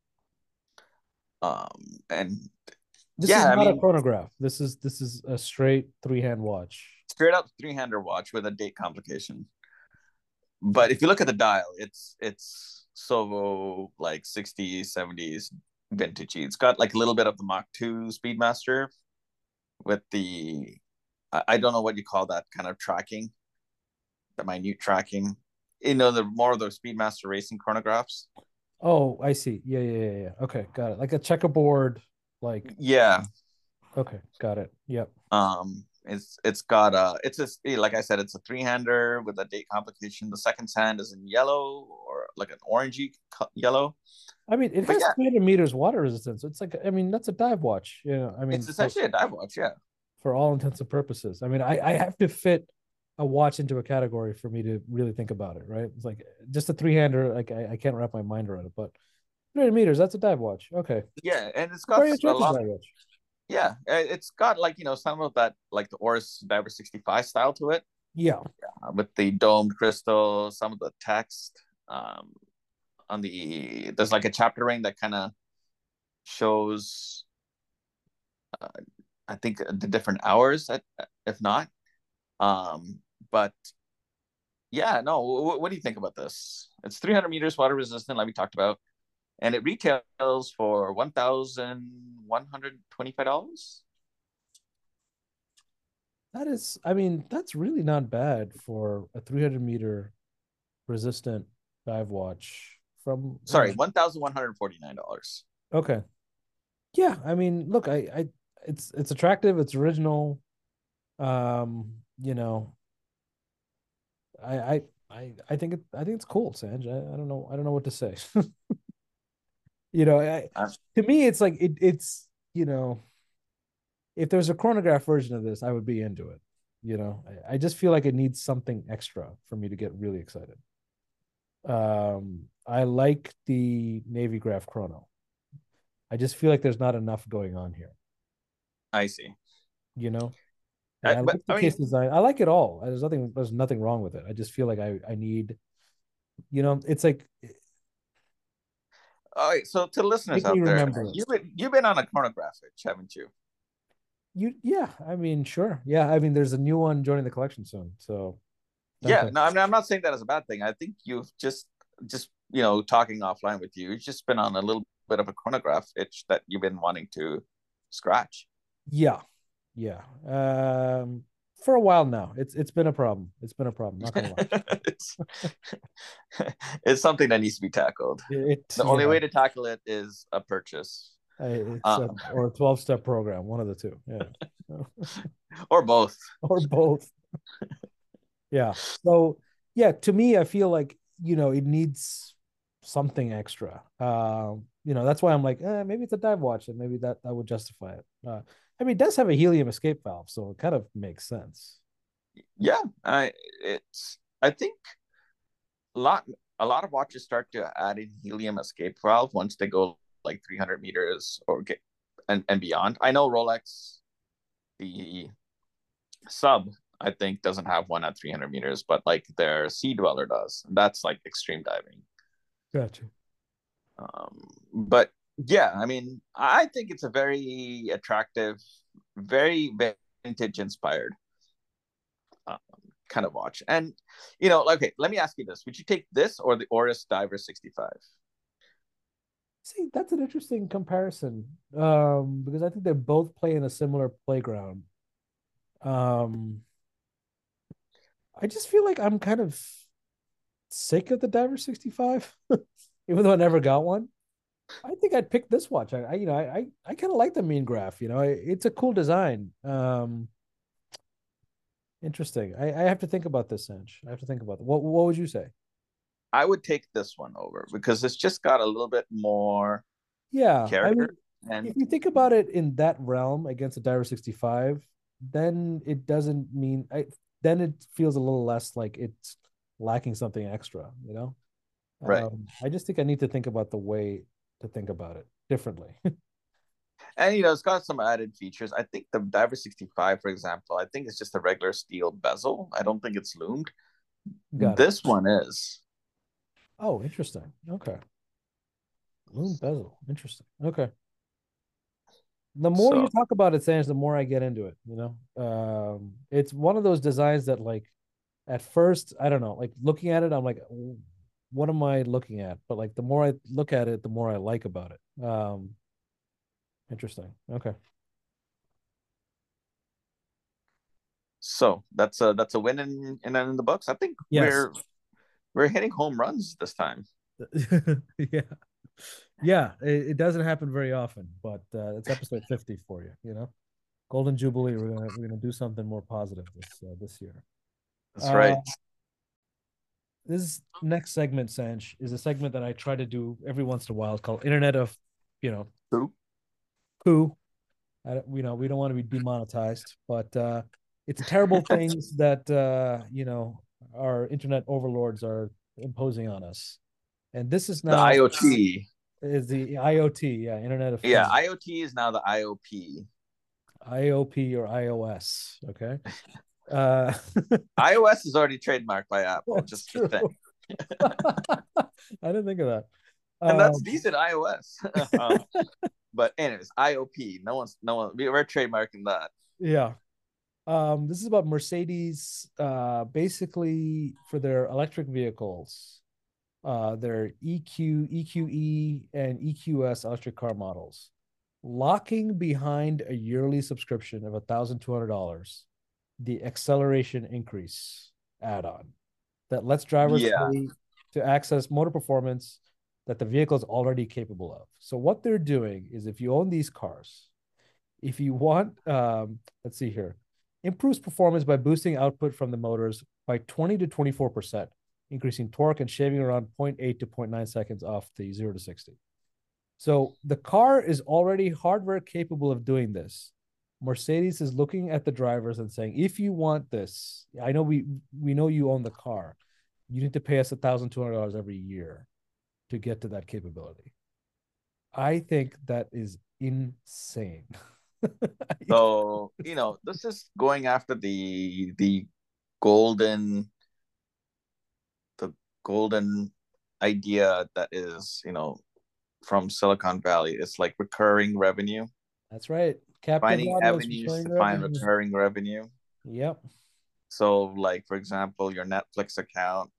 Um, and This is yeah, I not a mean, chronograph. This is this is a straight three hand watch. straight up three hander watch with a date complication. But if you look at the dial, it's it's so like sixties, seventies vintagey. It's got like a little bit of the Mach two Speedmaster with the I don't know what you call that kind of tracking, the minute tracking. You know, the more of the Speedmaster racing chronographs. Oh, I see. Yeah, yeah, yeah, yeah. Okay, got it. Like a checkerboard. Like, Yeah. okay, got it. Yep. Um, it's it's got a it's a like I said, it's a three hander with a date complication. The second hand is in yellow or like an orangey yellow. I mean, it But has yeah, three hundred meters water resistance. It's like, I mean, that's a dive watch. You know, I it's mean, for, essentially a dive watch. Yeah. for all intents and purposes. I mean, I, I have to fit a watch into a category for me to really think about it, right? It's like just a three hander, like I, I can't wrap my mind around it, but three hundred meters, that's a dive watch. Okay. Yeah, and it's got Very a attractive lot. dive watch. Yeah, it's got like you know some of that like the Oris Diver sixty-five style to it, Yeah. uh, with the domed crystal, some of the text. Um, on the there's like a chapter ring that kind of shows, uh, I think the different hours, if not. Um, but yeah, no. What, what do you think about this? It's three hundred meters water resistant, like we talked about, and it retails for one thousand one hundred twenty-five dollars. That is, I mean, that's really not bad for a three hundred meter resistant dive watch from, you Sorry, know, one thousand one hundred forty-nine dollars. okay. Yeah, I mean, look, I, I, it's, it's attractive, it's original. Um, you know, I, I, I, I think it, I think it's cool, Sanj. I, I don't know, I don't know what to say. You know, I, to me, it's like it, it's, you know, if there's a chronograph version of this, I would be into it. You know, I, I just feel like it needs something extra for me to get really excited. Um, I like the Navy Graph Chrono. I just feel like there's not enough going on here. I see. You know, and I, I but like the I case mean, design. I like it all. There's nothing. There's nothing wrong with it. I just feel like I I need. You know, it's like all right. So to listeners make me out there, remember it. you've been you've been on a chronograph itch, haven't you? You yeah. I mean, sure. Yeah. I mean, there's a new one joining the collection soon. So Yeah. No, I mean, I'm not saying that as a bad thing. I think you've just just you know talking offline with you, you've just been on a little bit of a chronograph itch that you've been wanting to scratch. Yeah. Yeah. Um, for a while now. It's it's been a problem. It's been a problem. Not gonna lie. it's it's something that needs to be tackled. It The only yeah. way to tackle it is a purchase. It's a, Um, or a twelve step program, one of the two. Yeah. or both. Or both. Yeah. So yeah, to me, I feel like, you know, it needs something extra. Um, you know, that's why I'm like, eh, maybe it's a dive watch, and maybe that that would justify it. Uh, I mean, it does have a helium escape valve, so it kind of makes sense. Yeah, I it's I think a lot a lot of watches start to add in helium escape valve once they go like three hundred meters or get and, and beyond. I know Rolex, the sub, I think doesn't have one at three hundred meters, but like their Sea Dweller does. And that's like extreme diving. Gotcha. Um, but yeah, I mean, I think it's a very attractive, very vintage inspired um, kind of watch. And you know, okay, let me ask you this: would you take this or the Oris Diver sixty-five? See, that's an interesting comparison, um, because I think they both play in a similar playground. Um, I just feel like I'm kind of sick of the Diver sixty-five, even though I never got one. I think I'd pick this watch. I, I you know, I I, I kind of like the mean graph. You know, it's a cool design. Um, interesting. I, I have to think about this, Sanch. I have to think about it. What what would you say? I would take this one over because it's just got a little bit more Yeah, I character. mean, if And you think about it in that realm against a Diver sixty-five, then it doesn't mean I then it feels a little less like it's lacking something extra, you know? right. Um, I just think I need to think about the way to think about it differently. And you know, it's got some added features. I think the Diver sixty-five, for example, I think it's just a regular steel bezel. I don't think it's loomed. Got it. This one is. Oh, interesting. Okay. Moon bezel. Interesting. Okay. The more you So talk about it, Sanj, the more I get into it, you know? Um, it's one of those designs that like at first, I don't know, like looking at it, I'm like, what am I looking at? But like the more I look at it, the more I like about it. Um, interesting. Okay. so that's a that's a win in in, in the books. I think Yes. we're we're hitting home runs this time. Yeah. Yeah. It, it doesn't happen very often, but uh, it's episode fifty for you, you know? Golden Jubilee. We're gonna we're gonna do something more positive this uh, this year. That's Uh, right. this next segment, Sanch, is a segment that I try to do every once in a while. It's called Internet of, you know, Who? Poo. I, you know, we don't want to be demonetized, but uh, it's terrible things that uh, you know our internet overlords are imposing on us. And this is The now IoT. is the IoT, yeah, Internet of Yeah, Things, IoT is now the I O P. I O P or iOS. Okay, uh, iOS is already trademarked by Apple. that's Just just saying. true. I didn't think of that. And that's Um, decent iOS. um, but anyways, I O P. No one's no one. We're trademarking that. yeah, um, this is about Mercedes, uh, basically for their electric vehicles, uh, their E Q, E Q E, and E Q S electric car models, locking behind a yearly subscription of one thousand two hundred dollars the acceleration increase add-on that lets drivers Yeah. pay to access motor performance that the vehicle is already capable of. So what they're doing is if you own these cars, if you want, um, let's see here, improves performance by boosting output from the motors by twenty to twenty-four percent, increasing torque and shaving around zero point eight to zero point nine seconds off the zero to sixty. So the car is already hardware capable of doing this. Mercedes is looking at the drivers and saying, if you want this, I know we we know you own the car. You need to pay us one thousand two hundred dollars every year to get to that capability. I think that is insane. So you know, this is going after the the golden the golden idea that is you know from Silicon Valley. It's like recurring revenue, That's right. Captive finding audience avenues recurring to find revenue. recurring revenue. Yep. So, like for example, your Netflix account,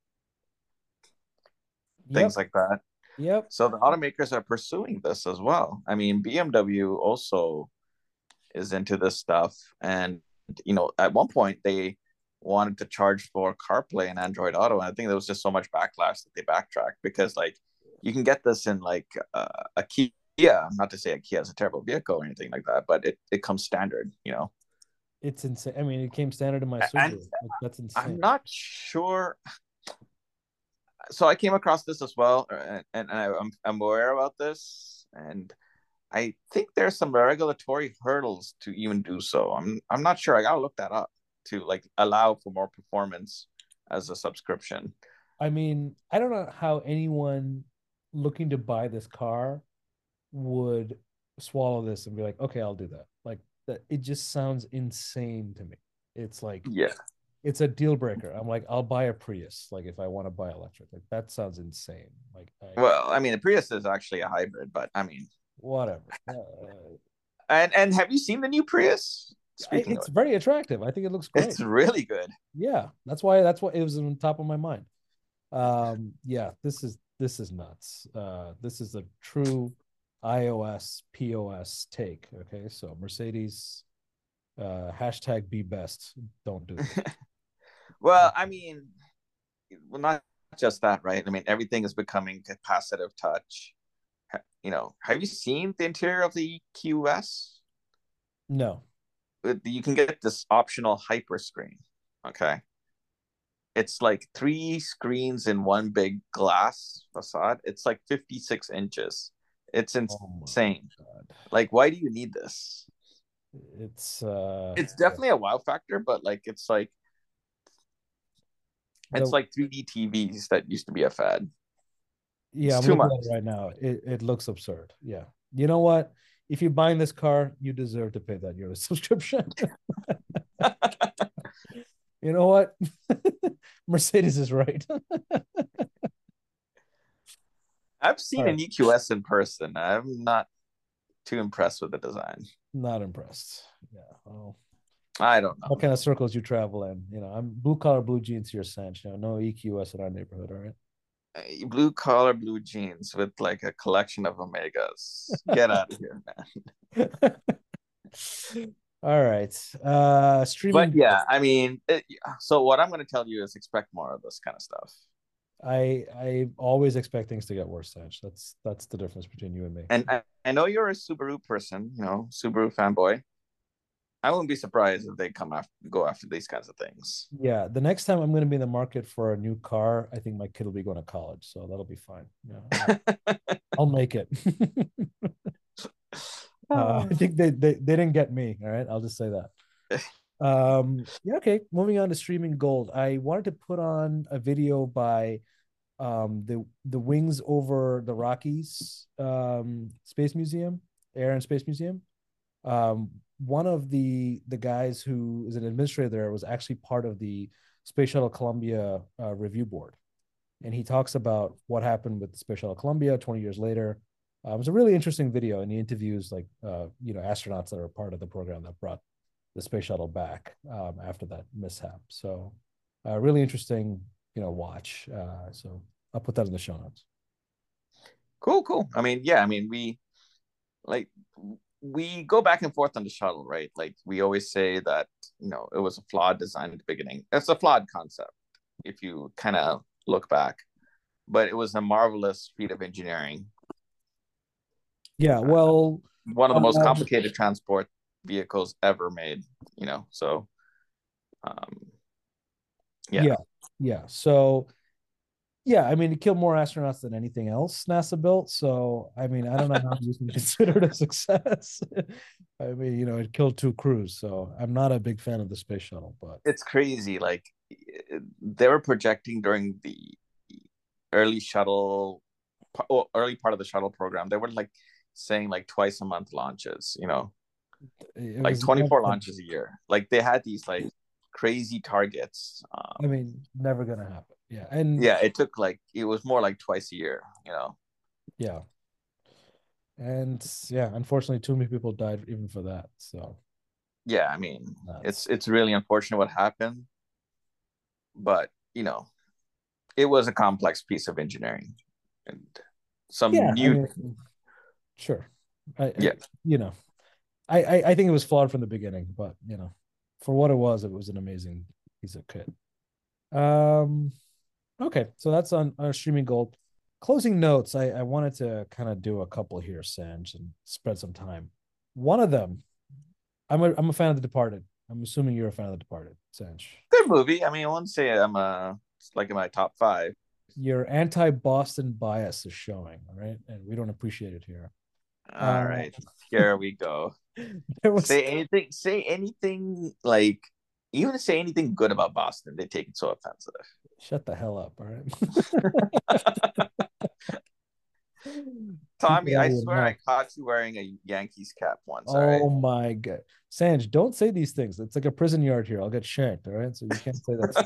things Yep. like that. Yep. So the automakers are pursuing this as well. I mean, B M W also is into this stuff, and you know, at one point they wanted to charge for CarPlay and Android Auto, and I think there was just so much backlash that they backtracked because like you can get this in like uh, a Kia. Not to say a Kia is a terrible vehicle or anything like that, but it it comes standard, you know. It's insane. I mean, it came standard in my And Subaru. Like, that's I'm insane. not sure. So I came across this as well, and, and I, I'm I'm aware about this, and I think there's some regulatory hurdles to even do so. I'm I'm not sure. I gotta look that up to like allow for more performance as a subscription. I mean, I don't know how anyone looking to buy this car would swallow this and be like, okay, I'll do that. Like that, it just sounds insane to me. It's like Yeah. it's a deal breaker. I'm like, I'll buy a Prius. Like if I want to buy electric, like that sounds insane. Like I, Well, I mean, the Prius is actually a hybrid, but I mean, whatever. Uh, and and have you seen the new Prius? I, Speaking of it's it, very attractive. I think it looks great. it's really good. Yeah, that's why that's what it was on top of my mind. Um, yeah, this is this is nuts. Uh, this is a true iOS P O S take. Okay, so Mercedes, uh, hashtag be best. Don't do this. Well, I mean, well, not just that, right? I mean, everything is becoming capacitive touch. You know, have you seen the interior of the Q S? No. You can get this optional hyper screen. Okay. It's like three screens in one big glass facade. It's like fifty-six inches. It's Oh my insane. God. Like, why do you need this? It's uh It's definitely a wow factor, but like, it's like, the it's like three D T Vs that used to be a fad. yeah, It's I'm too looking much. at it right now. It it looks absurd. Yeah. You know what? If you're buying this car, you deserve to pay that yearly subscription. You know what? Mercedes is right. I've All seen right. an E Q S in person. I'm not too impressed with the design. Not impressed. Yeah. Well, I don't what know. kind of circles you travel in? You know, I'm blue collar, blue jeans here, Sanch. You know, no E Q S in our neighborhood. All Blue collar, blue jeans with like a collection of Omegas. Get out of here, man. right. All right. Uh But streaming. yeah, I mean, it, so what I'm going to tell you is expect more of this kind of stuff. I I always expect things to get worse, Sanch. That's that's the difference between you and me. And I, I know you're a Subaru person, you know, Subaru fanboy. I wouldn't be surprised if they come after go after these kinds of things. Yeah, the next time I'm going to be in the market for a new car, I think my kid will be going to college, so that'll be fine. Yeah, I'll, I'll make it. uh, I think they, they they didn't get me. All right, I'll just say that. Um, yeah, okay. Moving on to streaming gold. I wanted to put on a video by um the the Wings Over the Rockies um Space Museum, Air and Space Museum. Um, one of the the guys who is an administrator there was actually part of the Space Shuttle Columbia uh, review board, and he talks about what happened with the Space Shuttle Columbia twenty years later. Uh, it was a really interesting video, and he interviews like uh, you know astronauts that are part of the program that brought the space shuttle back um, after that mishap. So, uh, really interesting, you know, watch. Uh, so I'll put that in the show notes. Cool, cool. I mean, yeah, I mean, we like we go back and forth on the shuttle, right? Like we always say that, you know, it was a flawed design at the beginning. It's a flawed concept if you kind of look back, but it was a marvelous feat of engineering. Yeah, Uh, well, one of the most um, complicated transport vehicles ever made, you know. So, um, yeah. yeah, yeah. So yeah, I mean, it killed more astronauts than anything else NASA built. So, I mean, I don't know how you can consider it a success. I mean, you know, it killed two crews. So, I'm not a big fan of the space shuttle, but It's crazy. Like they were projecting during the early shuttle, well, early part of the shuttle program. They were like saying like twice a month launches. You know, it like was, twenty-four launches a year. Like they had these like crazy targets. I Um, mean, never gonna happen. Yeah, and yeah, it took like it was more like twice a year. You know. yeah, and yeah, unfortunately, too many people died even for that. So Yeah, I mean, it's that's it's really unfortunate what happened, but you know, it was a complex piece of engineering and some yeah. I new. mean, sure. I, I Yeah, you know, I, I I think it was flawed from the beginning, but you know, for what it was, it was an amazing piece of kit. Um, okay, so that's on our streaming gold. Closing notes. I, I wanted to kind of do a couple here, Sanj, and spread some time. One of them, I'm a I'm a fan of The Departed. I'm assuming you're a fan of The Departed, Sanj. good movie. I mean, I wouldn't say I'm a it's like in my top five. Your anti-Boston bias is showing, all right, and we don't appreciate it here. All Uh, right, here we go. there was Say anything. Say anything like even say anything good about Boston. They take it so offensive. shut the hell up, all right. People Tommy, that I would swear I not. caught you wearing a Yankees cap once. All right. Oh my God. Sanj, don't say these things. It's like a prison yard here. I'll get shanked. All right. So you can't say that.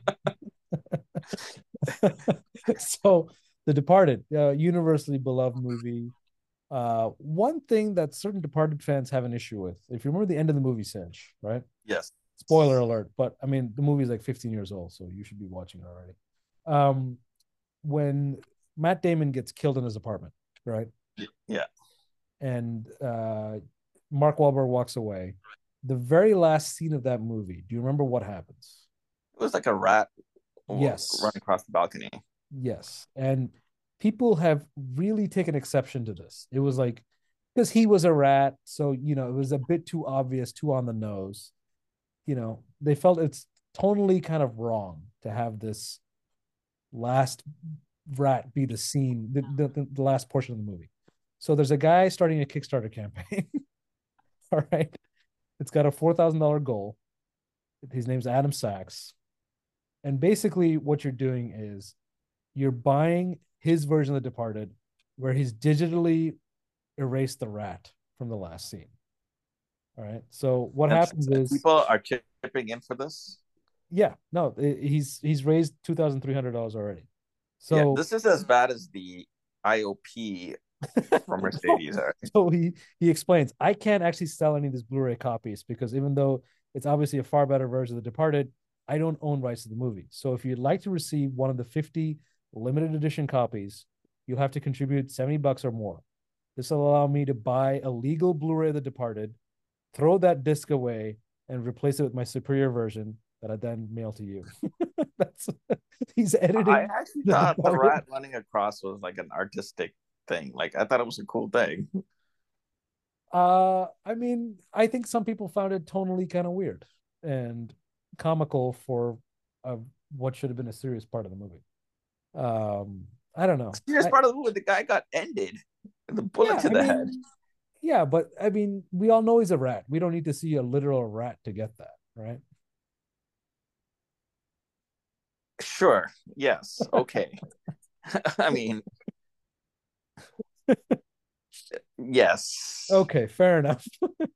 So The Departed, uh, universally beloved movie. Uh, one thing that certain Departed fans have an issue with, if you remember the end of the movie, Sanj, right? Yes. Spoiler alert, but I mean the movie is like fifteen years old, so you should be watching it already. Um, when Matt Damon gets killed in his apartment, right? Yeah. And uh, Mark Wahlberg walks away. The very last scene of that movie, do you remember what happens? It was like a rat running Yes. across the balcony. Yes. And people have really taken exception to this. It was like, because he was a rat. So, you know, it was a bit too obvious, too on the nose. You know, they felt it's tonally kind of wrong to have this last rat be the scene, the, the, the last portion of the movie. So there's a guy starting a Kickstarter campaign. All right. It's got a four thousand dollars goal. His name's Adam Sachs. And basically, what you're doing is you're buying his version of The Departed, where he's digitally erased the rat from the last scene. All right. So what And happens is, people are chipping in for this. yeah, no, he's he's raised two thousand three hundred dollars already. Yeah, So this is as bad as the I O P from Mercedes. Right? So he he explains, I can't actually sell any of these Blu-ray copies because even though it's obviously a far better version of The Departed, I don't own rights to the movie. So if you'd like to receive one of the fifty limited edition copies, you'll have to contribute seventy bucks or more. This will allow me to buy a legal Blu-ray of The Departed, throw that disc away, and replace it with my superior version that I then mail to you. That's he's editing. I actually The thought the Departed. rat running across was like an artistic thing. Like I thought it was a cool thing. Uh, I mean, I think some people found it tonally kind of weird and comical for uh, what should have been a serious part of the movie. Um, I don't know. Serious I, part of the movie, the guy got ended. The bullet yeah, to I the head. mean, yeah, but I mean, we all know he's a rat. We don't need to see a literal rat to get that, right? Sure. Yes. Okay. I mean, yes. Okay, fair enough.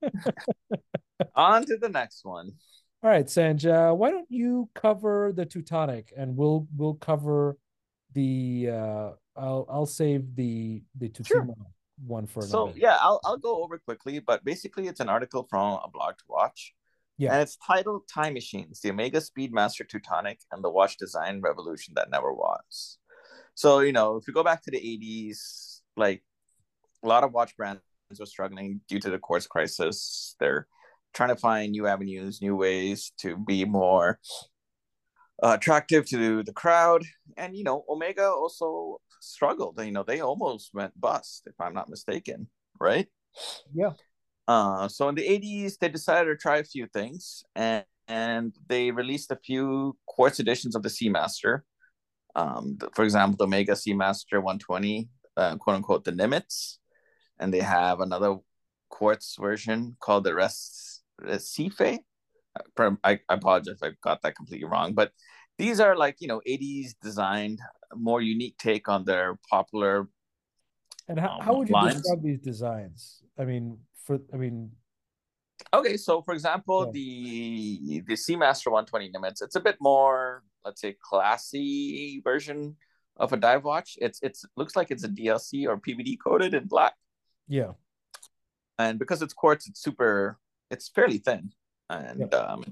On to the next one. All right, Sanja, why don't you cover the Teutonic and we'll we'll cover the uh I'll I'll save the the Sure. Tsushima one for So another. yeah, I'll I'll go over quickly, but basically it's an article from a blog to watch. Yeah. And it's titled Time Machines, the Omega Speedmaster Teutonic and the Watch Design Revolution That Never Was. So, you know, if you go back to the eighties, like a lot of watch brands were struggling due to the quartz crisis. They're trying to find new avenues, new ways to be more uh, attractive to the crowd. And, you know, Omega also struggled. You know, they almost went bust, if I'm not mistaken, right? Yeah. Uh, so in the eighties, they decided to try a few things, and, and they released a few quartz editions of the Seamaster. Um, for example, the Omega Seamaster one twenty, uh, quote unquote, the Nimitz. And they have another quartz version called the Res- Recife. I, I apologize if I got that completely wrong, but these are like, you know, eighties designed, more unique take on their popular And how, how um, would you lines. describe these designs? I mean, for I mean, Okay, so for example, yeah, the the Seamaster one twenty Nimitz, it's a bit more, let's say, classy version of a dive watch. It's it's looks like it's a D L C or P V D coated in black, yeah, and because it's quartz, it's super, it's fairly thin, yeah. and um,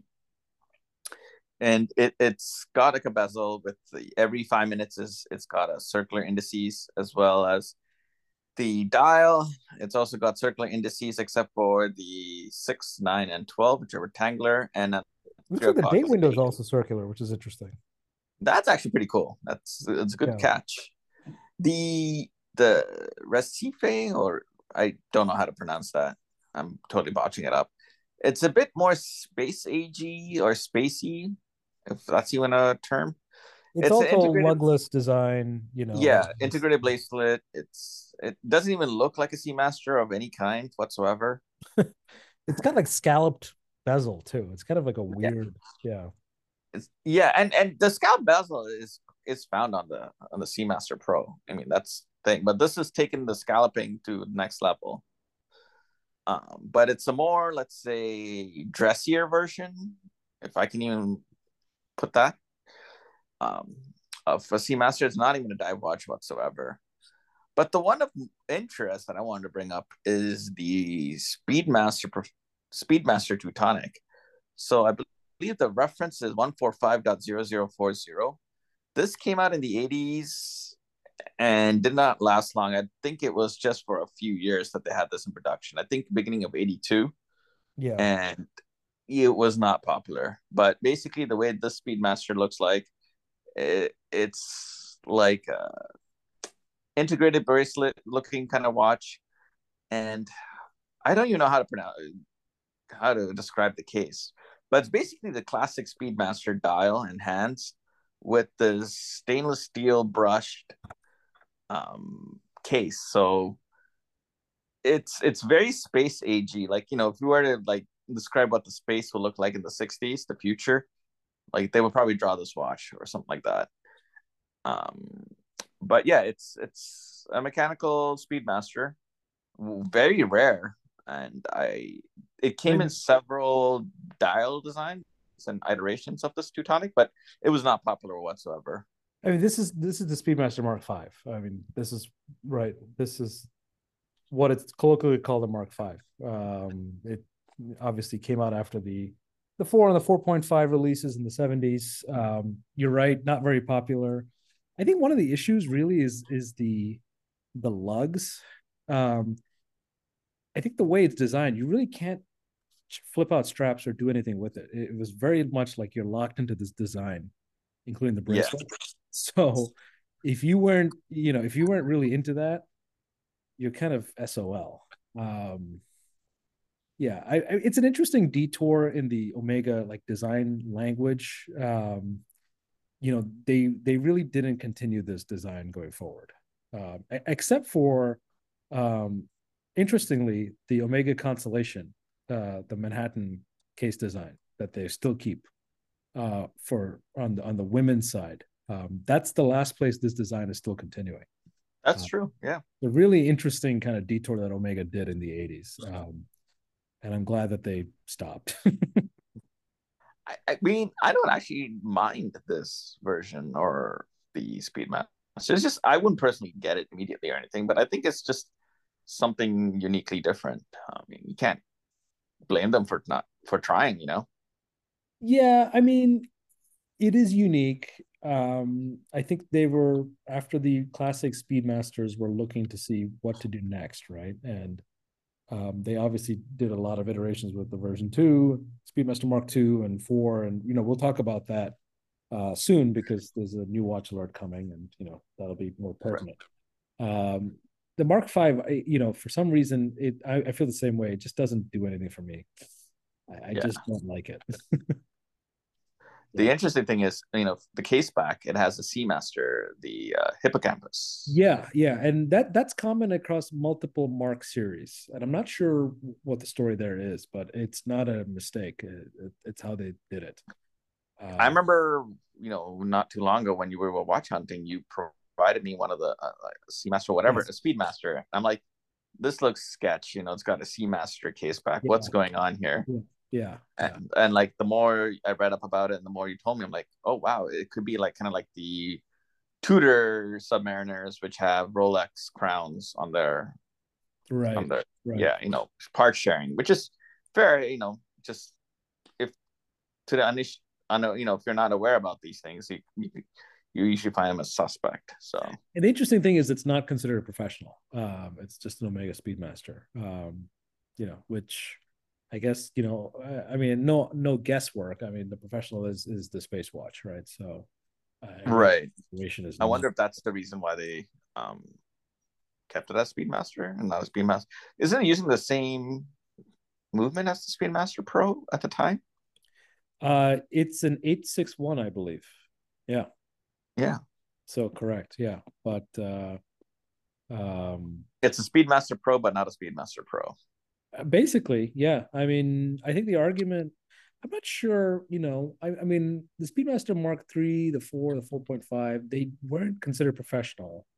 and it it's got like a bezel with the, every five minutes is it's got a circular indices as well as the dial. It's also got circular indices except for the six, nine, and twelve, which are rectangular, and at Looks three like the o'clock date is window is eight. also circular, which is interesting. That's actually pretty cool. That's it's a good Yeah. catch. The the Recife, or I don't know how to pronounce that. I'm totally botching it up. It's a bit more space agey or spacey, if that's even a term. It's It's an also integrated, lugless design, you know, like yeah, integrated bracelet. It's it doesn't even look like a Seamaster of any kind whatsoever. it's got like scalloped bezel too. It's kind of like a Yeah, weird, yeah. it's, yeah, and and the scalp bezel is is found on the on the Seamaster Pro. I mean, that's thing, but this is taking the scalloping to the next level. Um, but it's a more, let's say, dressier version, if I can even put that. Um, of a Seamaster, it's not even a dive watch whatsoever. But the one of interest that I wanted to bring up is the Speedmaster Speedmaster Teutonic. So I believe the reference is one forty-five point zero zero four zero. This came out in the eighties and did not last long. I think it was just for a few years that they had this in production. I think beginning of eighty-two. Yeah. And it was not popular. But basically, the way this Speedmaster looks like, it, it's like a integrated bracelet looking kind of watch. And I don't even know how to pronounce how to describe the case, but it's basically the classic Speedmaster dial and hands with the stainless steel brushed um, case. So it's it's very space agey. Like, you know, if you were to like describe what the space will look like in the sixties, the future, like they would probably draw this watch or something like that. Um, but yeah, it's it's a mechanical Speedmaster, very rare, and I it came in several dial designs and iterations of this Teutonic, but it was not popular whatsoever. I mean, this is this is the Speedmaster Mark Five. I mean, this is right. This is what it's colloquially called a Mark Five. Um, it obviously came out after the the four and the four point five releases in the seventies. Um, you're right, not very popular. I think one of the issues really is is the the lugs. Um, I think the way it's designed, you really can't flip out straps or do anything with it. It was very much like you're locked into this design, including the Yeah, bracelet. So if you weren't, you know, if you weren't really into that, you're kind of S O L. Um, yeah, I, I, it's an interesting detour in the Omega like design language. Um, you know, they they really didn't continue this design going forward, um, except for, um, interestingly, the Omega Constellation, uh, the Manhattan case design that they still keep uh, for on the on the women's side. Um, that's the last place this design is still continuing. that's Uh, true. Yeah. the really interesting kind of detour that Omega did in the eighties. Um, and I'm glad that they stopped. I, I mean, I don't actually mind this version or the Speedmaster. It's just I wouldn't personally get it immediately or anything, but I think it's just something uniquely different. I mean, you can't blame them for not for trying, you know. Yeah, I mean, it is unique. Um, I think they were after the classic Speedmasters were looking to see what to do next, right? And um, they obviously did a lot of iterations with the version two, Speedmaster Mark two, and four, and you know we'll talk about that uh, soon because there's a new watch alert coming, and you know that'll be more pertinent. Right. Um, the Mark Five, I, you know, for some reason, it I, I feel the same way. It just doesn't do anything for me. I, I Yeah. just don't like it. The Yeah. interesting thing is, you know, the case back, it has a Seamaster, the uh, hippocampus. Yeah, yeah, and that that's common across multiple Mark series, and I'm not sure what the story there is, but it's not a mistake. It, it, it's how they did it. I Um, remember, you know, not too long ago when you were watch hunting, you provided me one of the uh, like Seamaster, whatever, yes, a Speedmaster. I'm like, this looks sketch. You know, it's got a Seamaster case back. yeah, What's going on here? yeah, yeah, yeah. And and like the more I read up about it, and the more you told me, I'm like, oh wow, it could be like kind of like the Tudor Submariners, which have Rolex crowns on their Right, on their right. yeah, you know, part sharing, which is fair. You know, just if to the unish, I know, you know, if you're not aware about these things, you, you you usually find them as suspect. So And the interesting thing is, it's not considered a professional. Um, it's just an Omega Speedmaster. Um, you know, which I guess you know. I, I mean, no, no guesswork. I mean, the professional is is the Space Watch, right? So uh, every right, situation is I not. wonder if that's the reason why they um kept it as Speedmaster and not a Speedmaster. Isn't it using the same movement as the Speedmaster Pro at the time? Uh, it's an eight six one, I believe. Yeah. Yeah, So correct. Yeah, but uh, um, it's a Speedmaster Pro, but not a Speedmaster Pro. basically, yeah. I mean, I think the argument. I'm not sure. You know, I, I mean, the Speedmaster Mark three, the four, the four point five, they weren't considered professional.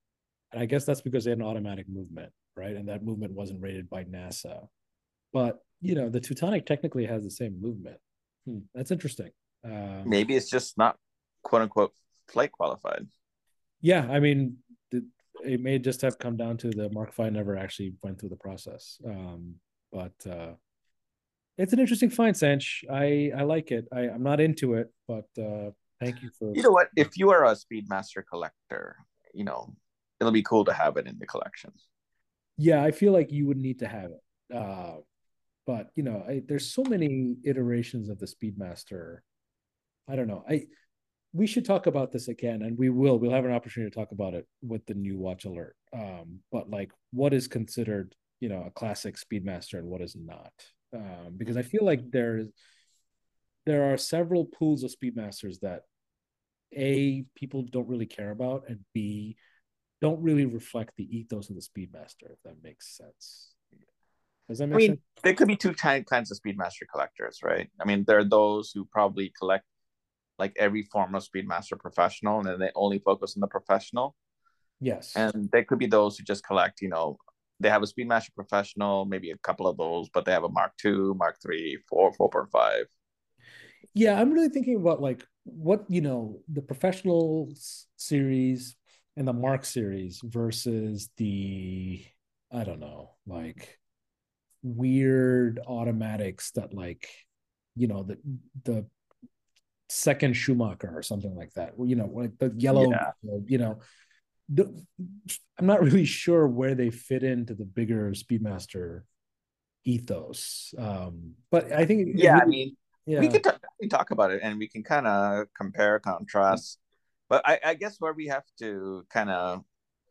And I guess that's because they had an automatic movement, right? And that movement wasn't rated by NASA. But you know, the Teutonic technically has the same movement. Hmm, that's interesting. Um, Maybe it's just not quote unquote flight qualified. yeah, I mean, the, it may just have come down to the Mark five never actually went through the process. Um, but uh, it's an interesting find, Sanch. I I like it. I, I'm not into it, but uh, thank you for. You know what? If you are a Speedmaster collector, you know, it'll be cool to have it in the collection. Yeah, I feel like you would need to have it. Uh, but you know, I, there's so many iterations of the Speedmaster. I don't know. I we should talk about this again, and we will. We'll have an opportunity to talk about it with the new watch alert. Um, but like, what is considered, you know, a classic Speedmaster and what is not? Um, because I feel like there's there are several pools of Speedmasters that a people don't really care about, and b don't really reflect the ethos of the Speedmaster. If that makes sense. Does that I make mean, sense? there could be two kinds of Speedmaster collectors, right? I mean, there are those who probably collect like every form of Speedmaster professional, and then they only focus on the professional. Yes. And there could be those who just collect, you know, they have a Speedmaster professional, maybe a couple of those, but they have a Mark two, Mark three, four, four point five. Yeah, I'm really thinking about like what, you know, the professional series and the Mark series versus the, I don't know, like weird automatics that like, you know, the the second Schumacher or something like that. You know, like the yellow, Yeah. you know, the, I'm not really sure where they fit into the bigger Speedmaster ethos. Um, but I think it Yeah, I really, mean, we yeah, could talk, we talk about it and we can kind of compare, contrast. But I, I guess where we have to kind of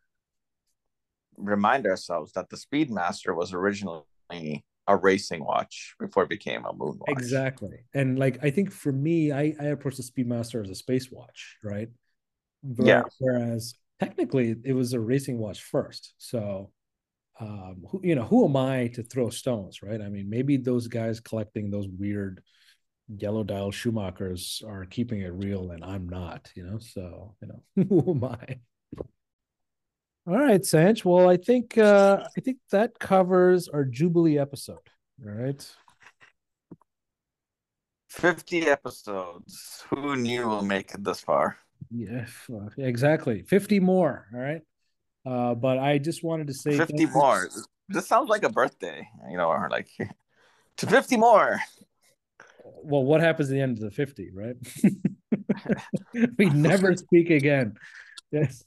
remind ourselves that the Speedmaster was originally a racing watch before it became a moon watch. exactly. And like, I think for me, I, I approach the Speedmaster as a space watch, right? Yeah. Whereas technically it was a racing watch first. So, um, who, you know, who am I to throw stones, right? I mean, maybe those guys collecting those weird yellow dial Schumachers are keeping it real and I'm not, you know? So, you know, who am I? All right, Sanch. Well, I think uh I think that covers our Jubilee episode. All right. fifty episodes. Who knew we'll make it this far? Yeah, exactly. fifty more. All right. Uh, but I just wanted to say thank fifty you. more. This sounds like a birthday, you know, or like to fifty more. Well, what happens at the end of the fifty, right? We never speak again. Yes.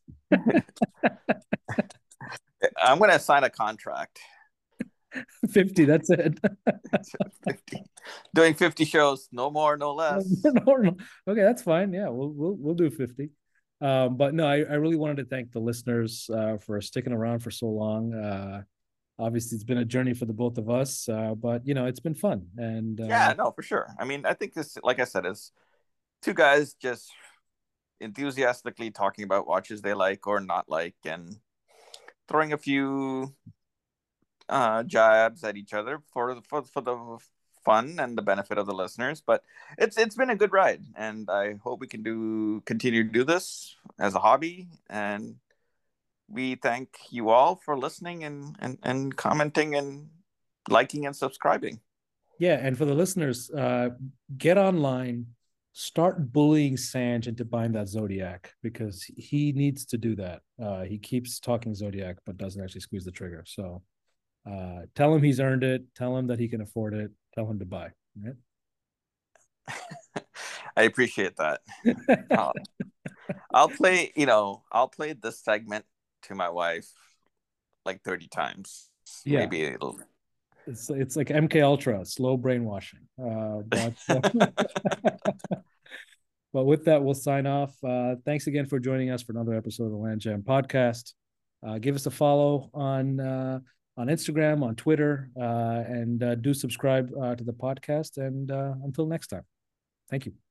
I'm going to sign a contract. fifty, that's it. fifty. Doing fifty shows, no more, no less. Okay, that's fine. Yeah, we'll we'll we'll do fifty. Um, but no, I, I really wanted to thank the listeners uh, for sticking around for so long. Uh, obviously, it's been a journey for the both of us, uh, but you know, it's been fun. And uh, Yeah, no, for sure. I mean, I think this, like I said, is two guys just enthusiastically talking about watches they like or not like and throwing a few uh, jabs at each other for, for, for the fun and the benefit of the listeners. But it's it's been a good ride, and I hope we can do continue to do this as a hobby. And we thank you all for listening and and, and commenting and liking and subscribing. yeah, and for the listeners, uh, get online, start bullying Sanj into buying that Zodiac because he needs to do that. Uh, he keeps talking Zodiac, but doesn't actually squeeze the trigger. So uh, tell him he's earned it. Tell him that he can afford it. Tell him to buy. Right? I appreciate that. Uh, I'll play, you know, I'll play this segment to my wife like thirty times. Yeah, Maybe it'll. it's it's like M K Ultra, slow brainwashing. Uh, but uh, but with that, we'll sign off. Uh, thanks again for joining us for another episode of the Land Jam podcast. Uh, give us a follow on uh, on Instagram, on Twitter, uh, and uh, do subscribe uh, to the podcast. And uh, until next time, thank you.